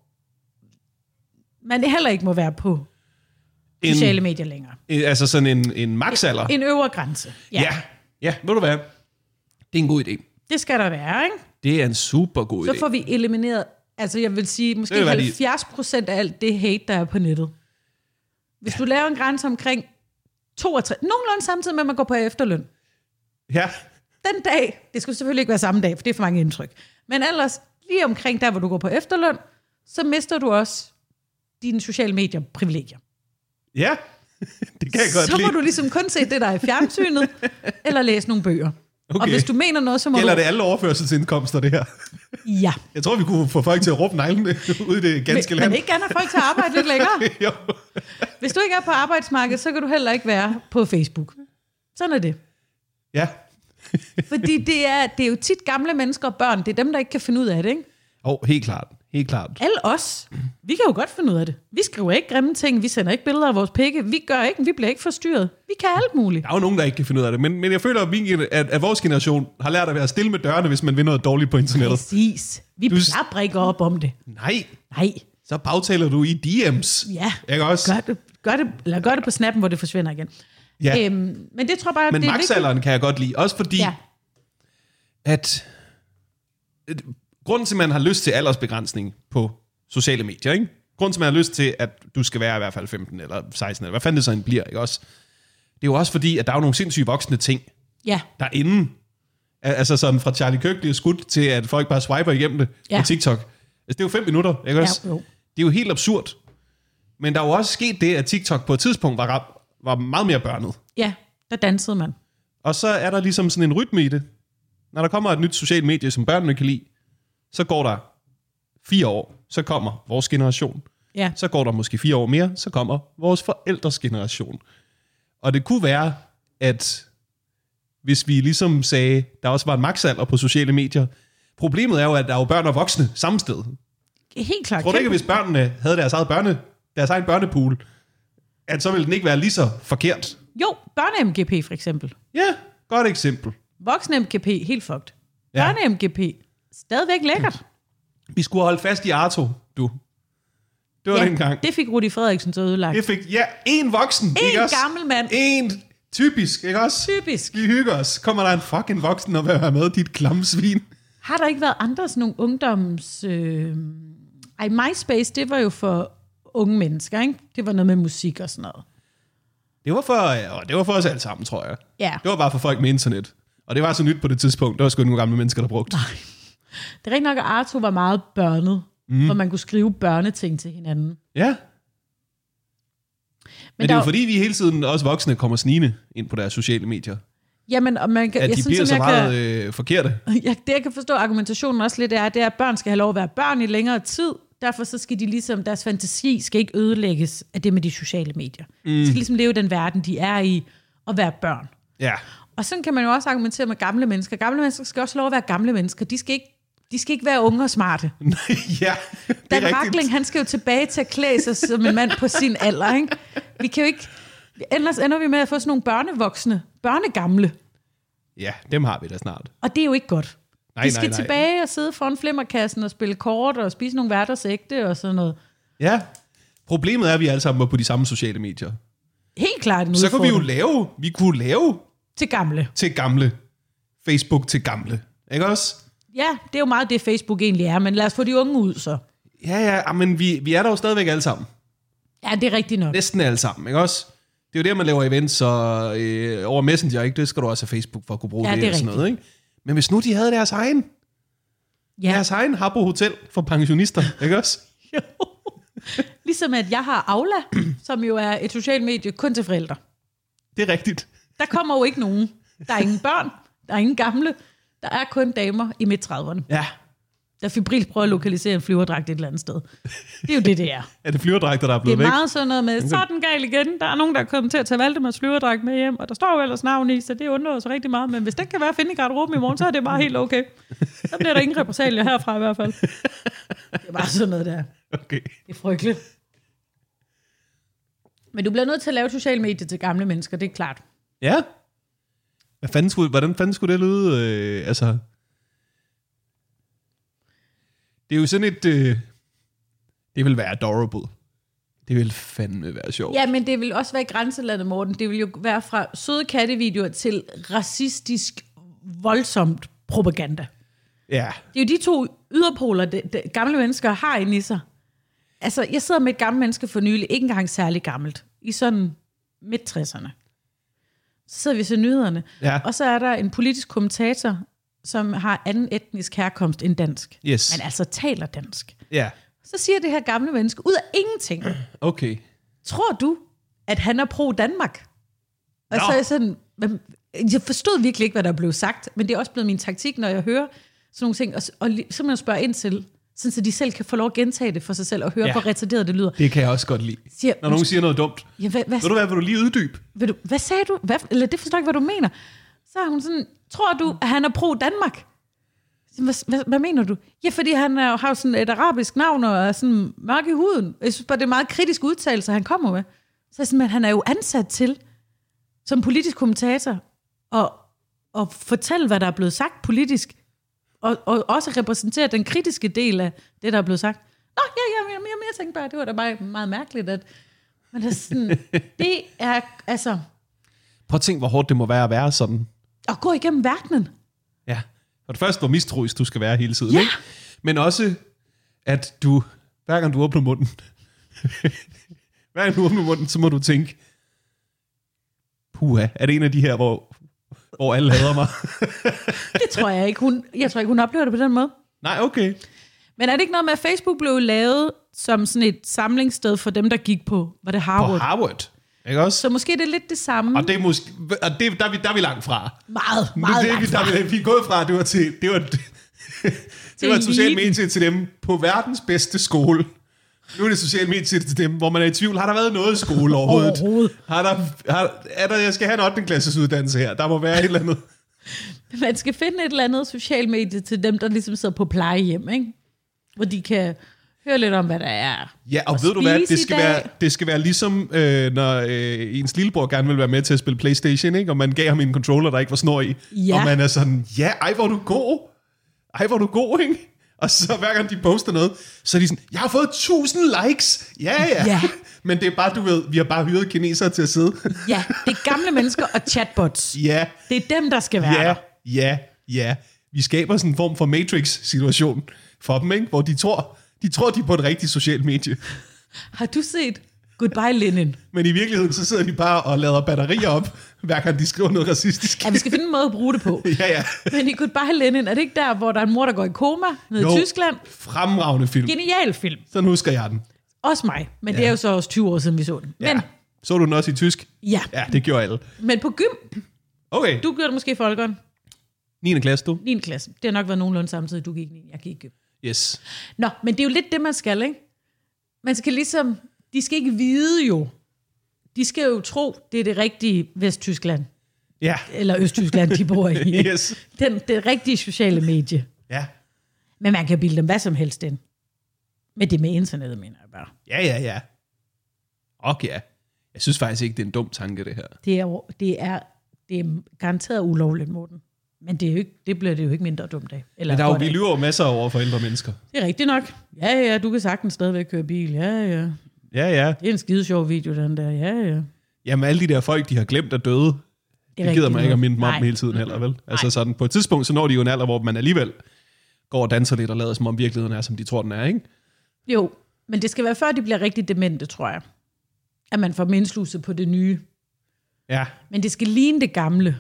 man heller ikke må være på En, sociale medier længere. altså sådan en, en maksalder. En øvre grænse. Ja. Ja. ja, ved du hvad? Det er en god idé. Det skal der være, ikke? Det er en super god Så idé. får vi elimineret, altså jeg vil sige, måske Det vil være de- halvfjerds procent af alt det hate, der er på nettet. Hvis du laver en grænse omkring toogtres, nogenlunde samtidig med, at man går på efterløn. Ja, Den dag, det skulle selvfølgelig ikke være samme dag, for det er for mange indtryk. Men ellers, lige omkring der, hvor du går på efterløn, så mister du også dine sociale medier privilegier. ja. Det kan jeg godt Så lide. må du ligesom kun se det, der er i fjernsynet, eller læse nogle bøger. Okay. Og hvis du mener noget, så må Gælder du... det alle overførselsindkomster, det her? Ja. Jeg tror, vi kunne få folk til at råbe neglene ud i det ganske men, land. Men ikke gerne have folk til at arbejde lidt længere. Jo. Hvis du ikke er på arbejdsmarkedet, så kan du heller ikke være på Facebook. Sådan er det. Ja. Fordi det er, det er jo tit gamle mennesker og børn, det er dem, der ikke kan finde ud af det, ikke? Åh, oh, helt klart. Helt klart. Alle os, vi kan jo godt finde ud af det. Vi skriver ikke grimme ting, vi sender ikke billeder af vores pikke, vi gør ikke, vi bliver ikke forstyrret. Vi kan alt muligt. Der er jo nogen, der ikke kan finde ud af det, men, men jeg føler, at, min, at, at vores generation har lært at være stille med dørene, hvis man vil noget dårligt på internettet. Præcis. Vi Du... plapper ikke op om det. Nej. Nej. Så bagtaler du i D M's. Ja. Ikke også? Gør det, gør det, eller gør det på snappen, hvor det forsvinder igen. Ja. Øhm, men det tror jeg bare, men det er maksalderen vigtigt. kan jeg godt lide. Også fordi, Ja. at... at grunden til, at man har lyst til aldersbegrænsning på sociale medier, ikke? Grunden til, at man har lyst til, at du skal være i hvert fald femten eller seksten, eller hvad fanden det så end bliver, ikke også? Det er jo også fordi, at der er jo nogle sindssygt voksne ting Ja. derinde. Altså sådan fra Charlie Kirk bliver skudt til, at folk bare swiper igennem det Ja. på TikTok. Altså det er jo fem minutter, ikke også? Ja, jo. Det er jo helt absurd. Men der er jo også sket det, at TikTok på et tidspunkt var, var meget mere børnet. Ja, der dansede man. Og så er der ligesom sådan en rytme i det. Når der kommer et nyt socialt medie, som børnene kan lide, så går der fire år, så kommer vores generation. Ja. Så går der måske fire år mere, så kommer vores forældres generation. Og det kunne være, at hvis vi ligesom sagde, der også var en maksalder på sociale medier. Problemet er jo, at der er jo børn og voksne samme sted. Helt klart. Tror du ikke, hvis børnene havde deres eget børne, deres egen børnepool, at så ville den ikke være lige så forkert? Jo, børne-M G P for eksempel. Ja, godt eksempel. Voksen-M G P, helt fucked. Ja. Børne-M G P, stadigvæk lækkert. Vi skulle holde fast i Arto, du. Det var Ja, den gang. det fik Rudi Frederiksen så ødelagt. Det fik, ja, en voksen. En ikke også? gammel mand. En typisk, ikke også? Typisk. Vi hygger os. Kommer der en fucking voksen og vil være med, dit klamme svin? Har der ikke været andre sådan nogle ungdoms... Øh... Ej, MySpace, det var jo for unge mennesker, ikke? Det var noget med musik og sådan noget. Det var for, ja, det var for os alle sammen, tror jeg. Ja. Det var bare for folk med internet. Og det var så nyt på det tidspunkt. Det var sgu nogle gamle mennesker, der brugte. Det er rigtig nok, at Arto var meget børnet, mm. hvor man kunne skrive børneting til hinanden. Ja. Men, Men det er der... jo fordi, vi hele tiden, også voksne, kommer snigende ind på deres sociale medier. Jamen, og man kan, At de jeg bliver synes, så jeg meget kan, øh, forkerte. jeg, det, jeg kan forstå argumentationen også lidt, er, det er, at børn skal have lov at være børn i længere tid. Derfor så skal de ligesom, deres fantasi skal ikke ødelægges af det med de sociale medier. Mm. De skal ligesom leve den verden, de er i, og være børn. Ja. Og sådan kan man jo også argumentere med gamle mennesker. Gamle mennesker skal også lov at være gamle mennesker. De skal ikke, de skal ikke være unge og smarte. ja, det er Dan rigtigt. Racklin, han skal jo tilbage til at klæde sig som en mand på sin alder, ikke? Vi kan jo ikke... Ellers ender vi med at få sådan nogle børnevoksne, børnegamle. Ja, dem har vi da snart. Og det er jo ikke godt. Nej, De skal nej, nej. tilbage og sidde foran flimmerkassen og spille kort og spise nogle hverdagsægte og sådan noget. Ja. Problemet er, at vi alle sammen var på de samme sociale medier. Helt klart en Så kunne vi jo udfordring. lave, vi kunne lave Til gamle. til gamle. Facebook til gamle. Ikke også? Ja, det er jo meget det, Facebook egentlig er, men lad os få de unge ud så. Ja, ja, men vi, vi er der jo stadigvæk alle sammen. Ja, det er rigtigt nok. Næsten alle sammen, ikke også? Det er jo der, man laver events og, øh, over Messenger, ikke? Det skal du også have Facebook for at kunne bruge Ja, det, det er og sådan rigtigt. noget, ikke? Men hvis nu de havde deres egen, Ja. deres egen Habbo Hotel for pensionister, ikke også? Jo. Ligesom at jeg har Aula, som jo er et socialt medie kun til forældre. Det er rigtigt. Der kommer jo ikke nogen. Der er ingen børn, der er ingen gamle. Der er kun damer i midt trediverne, Ja. der fibrilsk prøver at lokalisere en flyverdragt et eller andet sted. Det er jo det, det er. Er det flyverdragter, der er Det blevet er væk? meget sådan noget med, så er den gal igen. Der er nogen, der er kommet til at tage Valdemars flyverdragt med hjem, og der står jo ellers navn i, så det undrer os rigtig meget. Men hvis den kan være at finde i garderoben i morgen, så er det bare helt okay. Så bliver der ingen repressalier herfra i hvert fald. Det er bare sådan noget der. Okay. Det er frygteligt. Men du bliver nødt til at lave sociale medier til gamle mennesker, det er klart. Ja. Hvad fanden skulle, hvordan fanden skulle det lyde? Øh, altså... Det er jo sådan et... Øh, det vil være adorable. Det vil fandme være sjovt. Ja, men det vil også være i grænselandet, Morten. Det vil jo være fra søde kattevideoer til racistisk, voldsomt propaganda. Ja. Det er jo de to yderpoler, de, de gamle mennesker har inde i sig. Altså, jeg sidder med et gammelt menneske for nylig, ikke engang særlig gammelt, i sådan midt tresserne. Så sidder vi til nyhederne, Ja. og så er der en politisk kommentator, som har anden etnisk herkomst end dansk. Yes. Men altså taler dansk. Ja. Så siger det her gamle menneske, ud af ingenting, Okay. tror du, at han er pro-Danmark? Og Nå. så er jeg sådan, men jeg forstod virkelig ikke, hvad der blev sagt, men det er også blevet min taktik, når jeg hører sådan nogle ting, og, og simpelthen spørge ind til, sådan så de selv kan få lov at gentage det for sig selv, og høre, ja. hvor retarderet det lyder. Det kan jeg også godt lide. Siger, når nogen siger noget dumt. Ja, hvad, hvad, ved du hvad, vil du lige uddybe? Ved du, hvad sagde du? Hvad, eller det forstår ikke, hvad du mener. Så er hun sådan, tror du, at han er pro-Danmark? Hvad, hvad, hvad mener du? Ja, fordi han er, har sådan et arabisk navn, og er sådan mørk i huden. Jeg synes bare, det er meget kritisk udtalelse, han kommer med. Så er sådan, han er jo ansat til, som politisk kommentator, og, og fortælle, hvad der er blevet sagt politisk, og, og også repræsentere den kritiske del af det, der er blevet sagt. Nå, ja, ja, jeg, jeg, jeg tænkte bare, det var da bare meget mærkeligt, at men det er sådan, det er, altså... Prøv at tænke, hvor hårdt det må være at være sådan. At gå igennem verdenen. Ja, for det første, hvor mistroisk du skal være hele tiden, ja. ikke? Men også, at du, hver gang du åbner munden, hver gang du åbner munden, så må du tænke, puha, er det en af de her, hvor, hvor alle hader mig? Det tror jeg ikke. Hun, jeg tror ikke, hun oplever det på den måde. Nej, okay. Men er det ikke noget med, at Facebook blev lavet som sådan et samlingssted for dem, der gik på, var det Harvard? På Harvard, ikke også? Så måske det er lidt det samme. Og det er måske, og det, der, er vi, der er vi langt fra. Meget, meget det, langt vi, der, fra. vi, vi er gået fra, det var til, det var, det var et socialt medie til dem på verdens bedste skole. Nu er det socialt medie til dem, hvor man er i tvivl. Har der været noget skole overhovedet? overhovedet. Har der, har, er der, jeg skal have en ottende klasses uddannelse her. Der må være et eller andet. Man skal finde et eller andet socialt medie til dem, der ligesom sidder på plejehjem, ikke? Hvor de kan høre lidt om, hvad der er. Ja, og ved du hvad, det skal, være, det skal være ligesom, øh, når øh, ens lillebror gerne vil være med til at spille PlayStation, ikke? Og man gav ham en controller, der ikke var snor i. Ja. Og man er sådan, ja, ej, hvor er du god. Ej, hvor er du god, ikke? Og så hver gang de poster noget, så er de sådan, jeg har fået tusind likes. Ja, ja. Ja. Men det er bare, du ved, vi har bare hyret kinesere til at sidde. Ja, det er gamle mennesker og chatbots. Ja. Det er dem, der skal være ja, der. Ja, ja. Vi skaber sådan en form for Matrix-situation for dem, ikke? Hvor de tror, de tror, de er på et rigtigt socialt medie. Har du set Goodbye Lenin? Men i virkeligheden, så sidder de bare og lader batterier op, hver gang de skriver noget racistisk. Ja, vi skal finde en måde at bruge det på. ja, ja. Men i Goodbye Lenin, er det ikke der, hvor der er en mor, der går i koma nede jo, i Tyskland? Fremragende film. Genial film. Sådan husker jeg den. Også mig, men ja. Det er jo så også tyve år siden, vi så den. Men, ja. Så du den også i tysk? Ja. Ja, det gjorde alle. Men på gym. Okay. Du gjorde det måske i folkeren. niende klasse, du? niende klasse. Det har nok været nogenlunde samtidig, du gik i. Jeg gik i gym. Yes. Nå, men det er jo lidt det, man skal, ikke? Man skal ligesom... De skal ikke vide jo. De skal jo tro, det er det rigtige Vesttyskland. Ja. Eller Østtyskland, de bor i. Yes. Den, det rigtige sociale medie. Ja. Men man kan bilde dem hvad som helst ind. Men det med internettet, mener jeg bare. Ja, ja, ja. Okay, ja. Jeg synes faktisk ikke, det er en dum tanke, det her. Det er, det er, det er garanteret ulovligt, Morten. Men det, er jo ikke, det bliver det jo ikke mindre dumt af. Eller Men der er jo, vi lyver jo masser over for ældre mennesker. Det er rigtigt nok. Ja, ja, du kan sagtens stadigvæk køre bil. Ja, ja. Ja, ja. Det er en skide sjov video, den der. Ja, ja. Jamen, alle de der folk, de har glemt at døde. Det, det gider man ikke at minde dem om hele tiden heller, vel? Altså sådan, på et tidspunkt, så når de jo en alder, hvor man alligevel går og danser lidt og lader, som om virkeligheden er, som de tror, den er, ikke? Jo, men det skal være før, de bliver rigtig demente, tror jeg. At man får mindsluset på det nye. Ja. Men det skal ligne det gamle.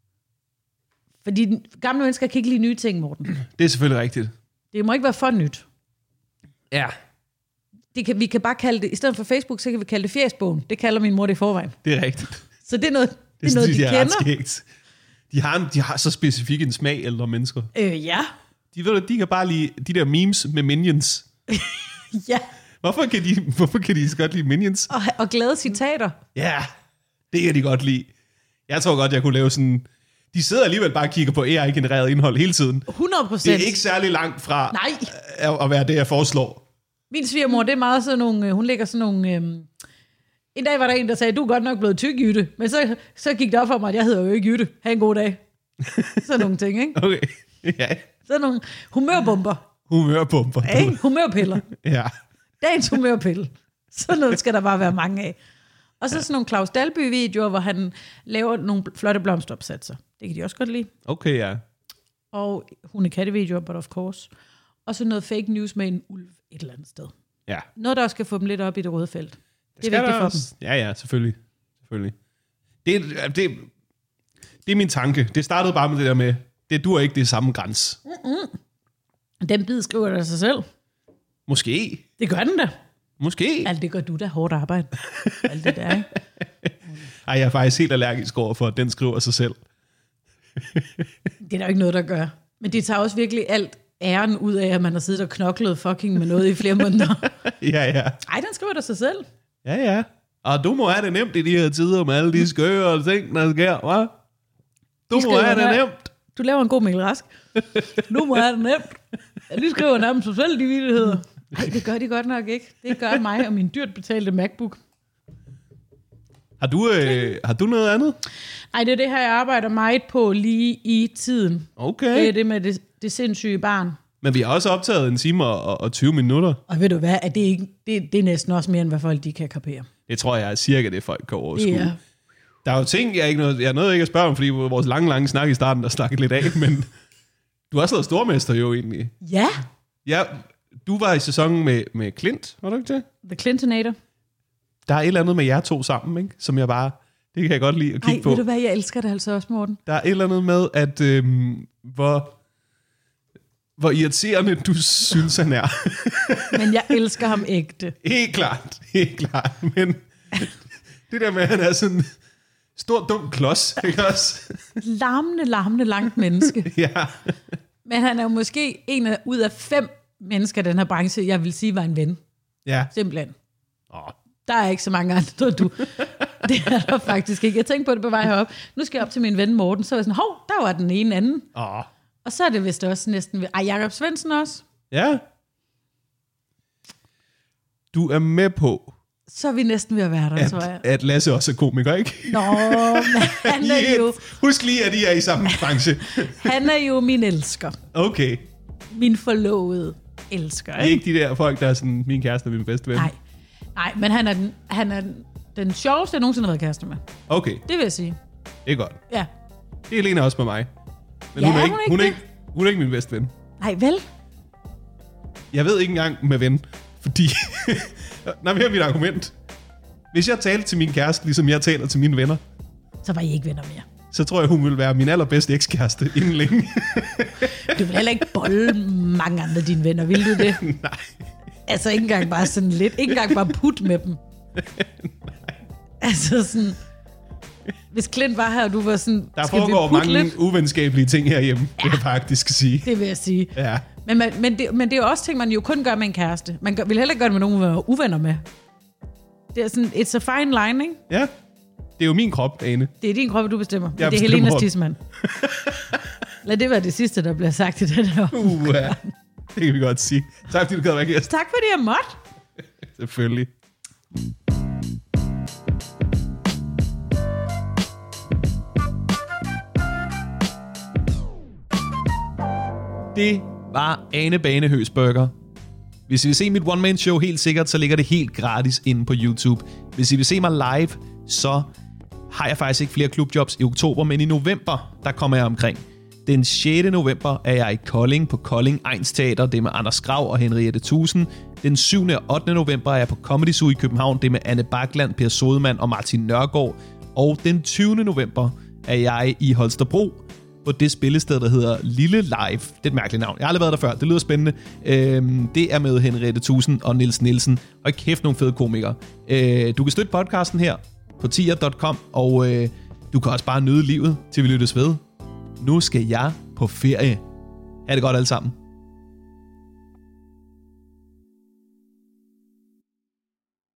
Fordi gamle mennesker kan ikke lide nye ting, Morten. Det er selvfølgelig rigtigt. Det må ikke være for nyt. Ja. Det kan, vi kan bare kalde det, i stedet for Facebook, så kan vi kalde det fjesbogen. Det kalder min mor det i forvejen. Det er rigtigt. Så det er noget, det det er noget de, de kender. Ret de, har en, de har så specifik en smag, ældre mennesker. Øh, ja. De ved, de kan bare lide de der memes med Minions. Ja. Hvorfor kan de, hvorfor kan de så godt lide Minions? Og, og glade citater. Ja, det kan de godt lide. Jeg tror godt, jeg kunne lave sådan... De sidder alligevel bare og kigger på A I-genereret indhold hele tiden. hundrede procent. Det er ikke særlig langt fra Nej. At, at være det, jeg foreslår. Min svigermor, det er meget sådan nogle... Hun lægger sådan nogle... Øhm, en dag var der en, der sagde, du er godt nok blevet tyk, Jytte. Men så, så gik det op for mig, at jeg hedder jo ikke Jytte. Ha' en god dag. Sådan nogle ting, ikke? Okay, ja. Sådan nogle humørbomber. Humørbomber. Hey, humørpiller. Ja. Dagens humørpille. Sådan noget skal der bare være mange af. Og så ja. Sådan nogle Claus Dalby-videoer, hvor han laver nogle flotte blomsteropsatser. Det kan de også godt lide. Okay, ja. Og hunde-katte-videoer, but of course. Og så noget fake news med en ulv et eller andet sted. Ja. Noget, der også skal få dem lidt op i det røde felt. Det, det er vigtigt for også. dem. Ja, ja, selvfølgelig. selvfølgelig. Det, det, det er min tanke. Det startede bare med det der med, det dur ikke det samme græns. Mm-mm. Den bid skriver der sig selv. Måske. Det gør den da. Måske. Alt det gør du da, hårdt arbejde. Alt det der, ikke? Ej, jeg er faktisk helt allergisk over for, at den skriver sig selv. Det er der jo ikke noget, der gør. Men det tager også virkelig alt æren ud af, at man har siddet og knoklet fucking med noget i flere måneder. Ja, ja. Ej, den skriver der sig selv. Ja, ja. Og du må have det nemt i de her tider med alle de skøre ting, der sker, hva'? Du De må have skriver, det nemt. Du laver en god Mikkel Rask. Du må have det nemt. De skriver nærmest sig selv, de vittigheder. Nej, det gør de godt nok ikke. Det gør mig og min dyrt betalte MacBook. Har du, øh, har du noget andet? Nej, det er det her, jeg arbejder meget på lige i tiden. Okay. Det er det med det, det sindssyge barn. Men vi har også optaget en time og, og tyve minutter. Og ved du hvad, at det, ikke, det, det er næsten også mere, end hvad folk de kan kapere. Det tror jeg er cirka det, folk kan overskue. Ja. Der er jo ting, jeg ikke noget, jeg nåede ikke at spørge om, fordi vores lange, lange snak i starten, der snakkede lidt af, men du har også været stormester jo egentlig. Ja. Ja, du var i sæsonen med, med Clint, var du ikke det? The Clintonator. Der er et eller andet med jer to sammen, ikke? Som jeg bare, det kan jeg godt lide at kigge Ej, på. ved du hvad, jeg elsker det altså også, Morten. Der er et eller andet med, at øhm, hvor, hvor irriterende du synes, han er. Men jeg elsker ham ægte. Helt klart, helt klart. Men det der med, at han er sådan en stor, dum klods, ikke også? Larmende, larmende langt menneske. Ja. Men han er jo måske en af, ud af fem mennesker i den her branche, jeg vil sige var en ven. Ja. Simpelthen. Åh. Der er ikke så mange andre, du. Det er der faktisk ikke. Jeg tænkte på det på vej herop. Nu skal jeg op til min ven Morten. Så var jeg sådan, hov, der var den ene anden. Åh. Og så er det vist også næsten... Ej, Jakob Svendsen også. Ja. Du er med på, Så er vi næsten ved at være der, at, tror jeg. at Lasse også er komiker, ikke? Nå, men han er jo, Husk lige, at I er i samme branche. han er jo min elsker. Okay. Min forlovede elsker. Det er ikke de der folk, der er sådan, min kæreste er min bedste ven. Nej. Nej, men han er, den, han er den, den sjoveste, jeg nogensinde har været kæreste med. Okay, Det vil jeg sige. det er godt. Ja. Det er Lena også med mig. Men Ja, hun, er er ikke, hun ikke hun, er det? ikke, hun er ikke min bedste ven. Nej, vel? Jeg ved ikke engang med ven, fordi... Nej, men her er mit argument. Hvis jeg talte til min kæreste, ligesom jeg taler til mine venner, Så var I ikke venner mere. så tror jeg, hun vil være min allerbedste ekskæreste inden længe. Du vil heller ikke bolle mange andre af dine venner, vil du det? Nej. Altså ikke engang bare sådan lidt. Ikke engang bare put med dem. Altså sådan... Hvis Clint var her, og du var sådan... Der skal vi foregår putte mange lidt? uvenskabelige ting herhjemme, ja. Det vil jeg faktisk sige. Det vil jeg sige. Ja. Men, man, men, det, men det er jo også ting, man jo kun gør med en kæreste. Man gør, vil heller ikke gøre det med nogen, man er uvenner med. Det er sådan, it's a fine line, ikke? Ja. Det er jo min krop, Ane. Det er din krop, du bestemmer. Jeg det er bestemmer Helenas over- tidsmand. Lad det være det sidste, der bliver sagt i den her. Uh, ja. Det kan vi godt sige. Tak fordi du gad være gæst. Tak fordi jeg måtte. Selvfølgelig. Det var Ane Bane Høsberger. Hvis I vil se mit one-man-show helt sikkert, så ligger det helt gratis inde på YouTube. Hvis I vil se mig live, så har jeg faktisk ikke flere klubjobs i oktober, men i november, der kommer jeg omkring. Den sjette november er jeg i Kolding på Kolding Egnsteater, det er med Anders Grav og Henriette Tusen. Den syvende og ottende november er jeg på Comedy Zoo i København, det er med Anne Bakland, Per Sodemann og Martin Nørgaard. Og den tyvende november er jeg i Holstebro på det spillested, der hedder Lille Live. Det er et mærkeligt navn. Jeg har aldrig været der før. Det lyder spændende. Øhm, det er med Henriette Tusen og Niels Nielsen. Og kæft nogle fede komikere. Øh, du kan støtte podcasten her på tier punktum com, og øh, du kan også bare nyde livet, til vi lyttes ved. Nu skal jeg på ferie. Ha' det godt alle sammen.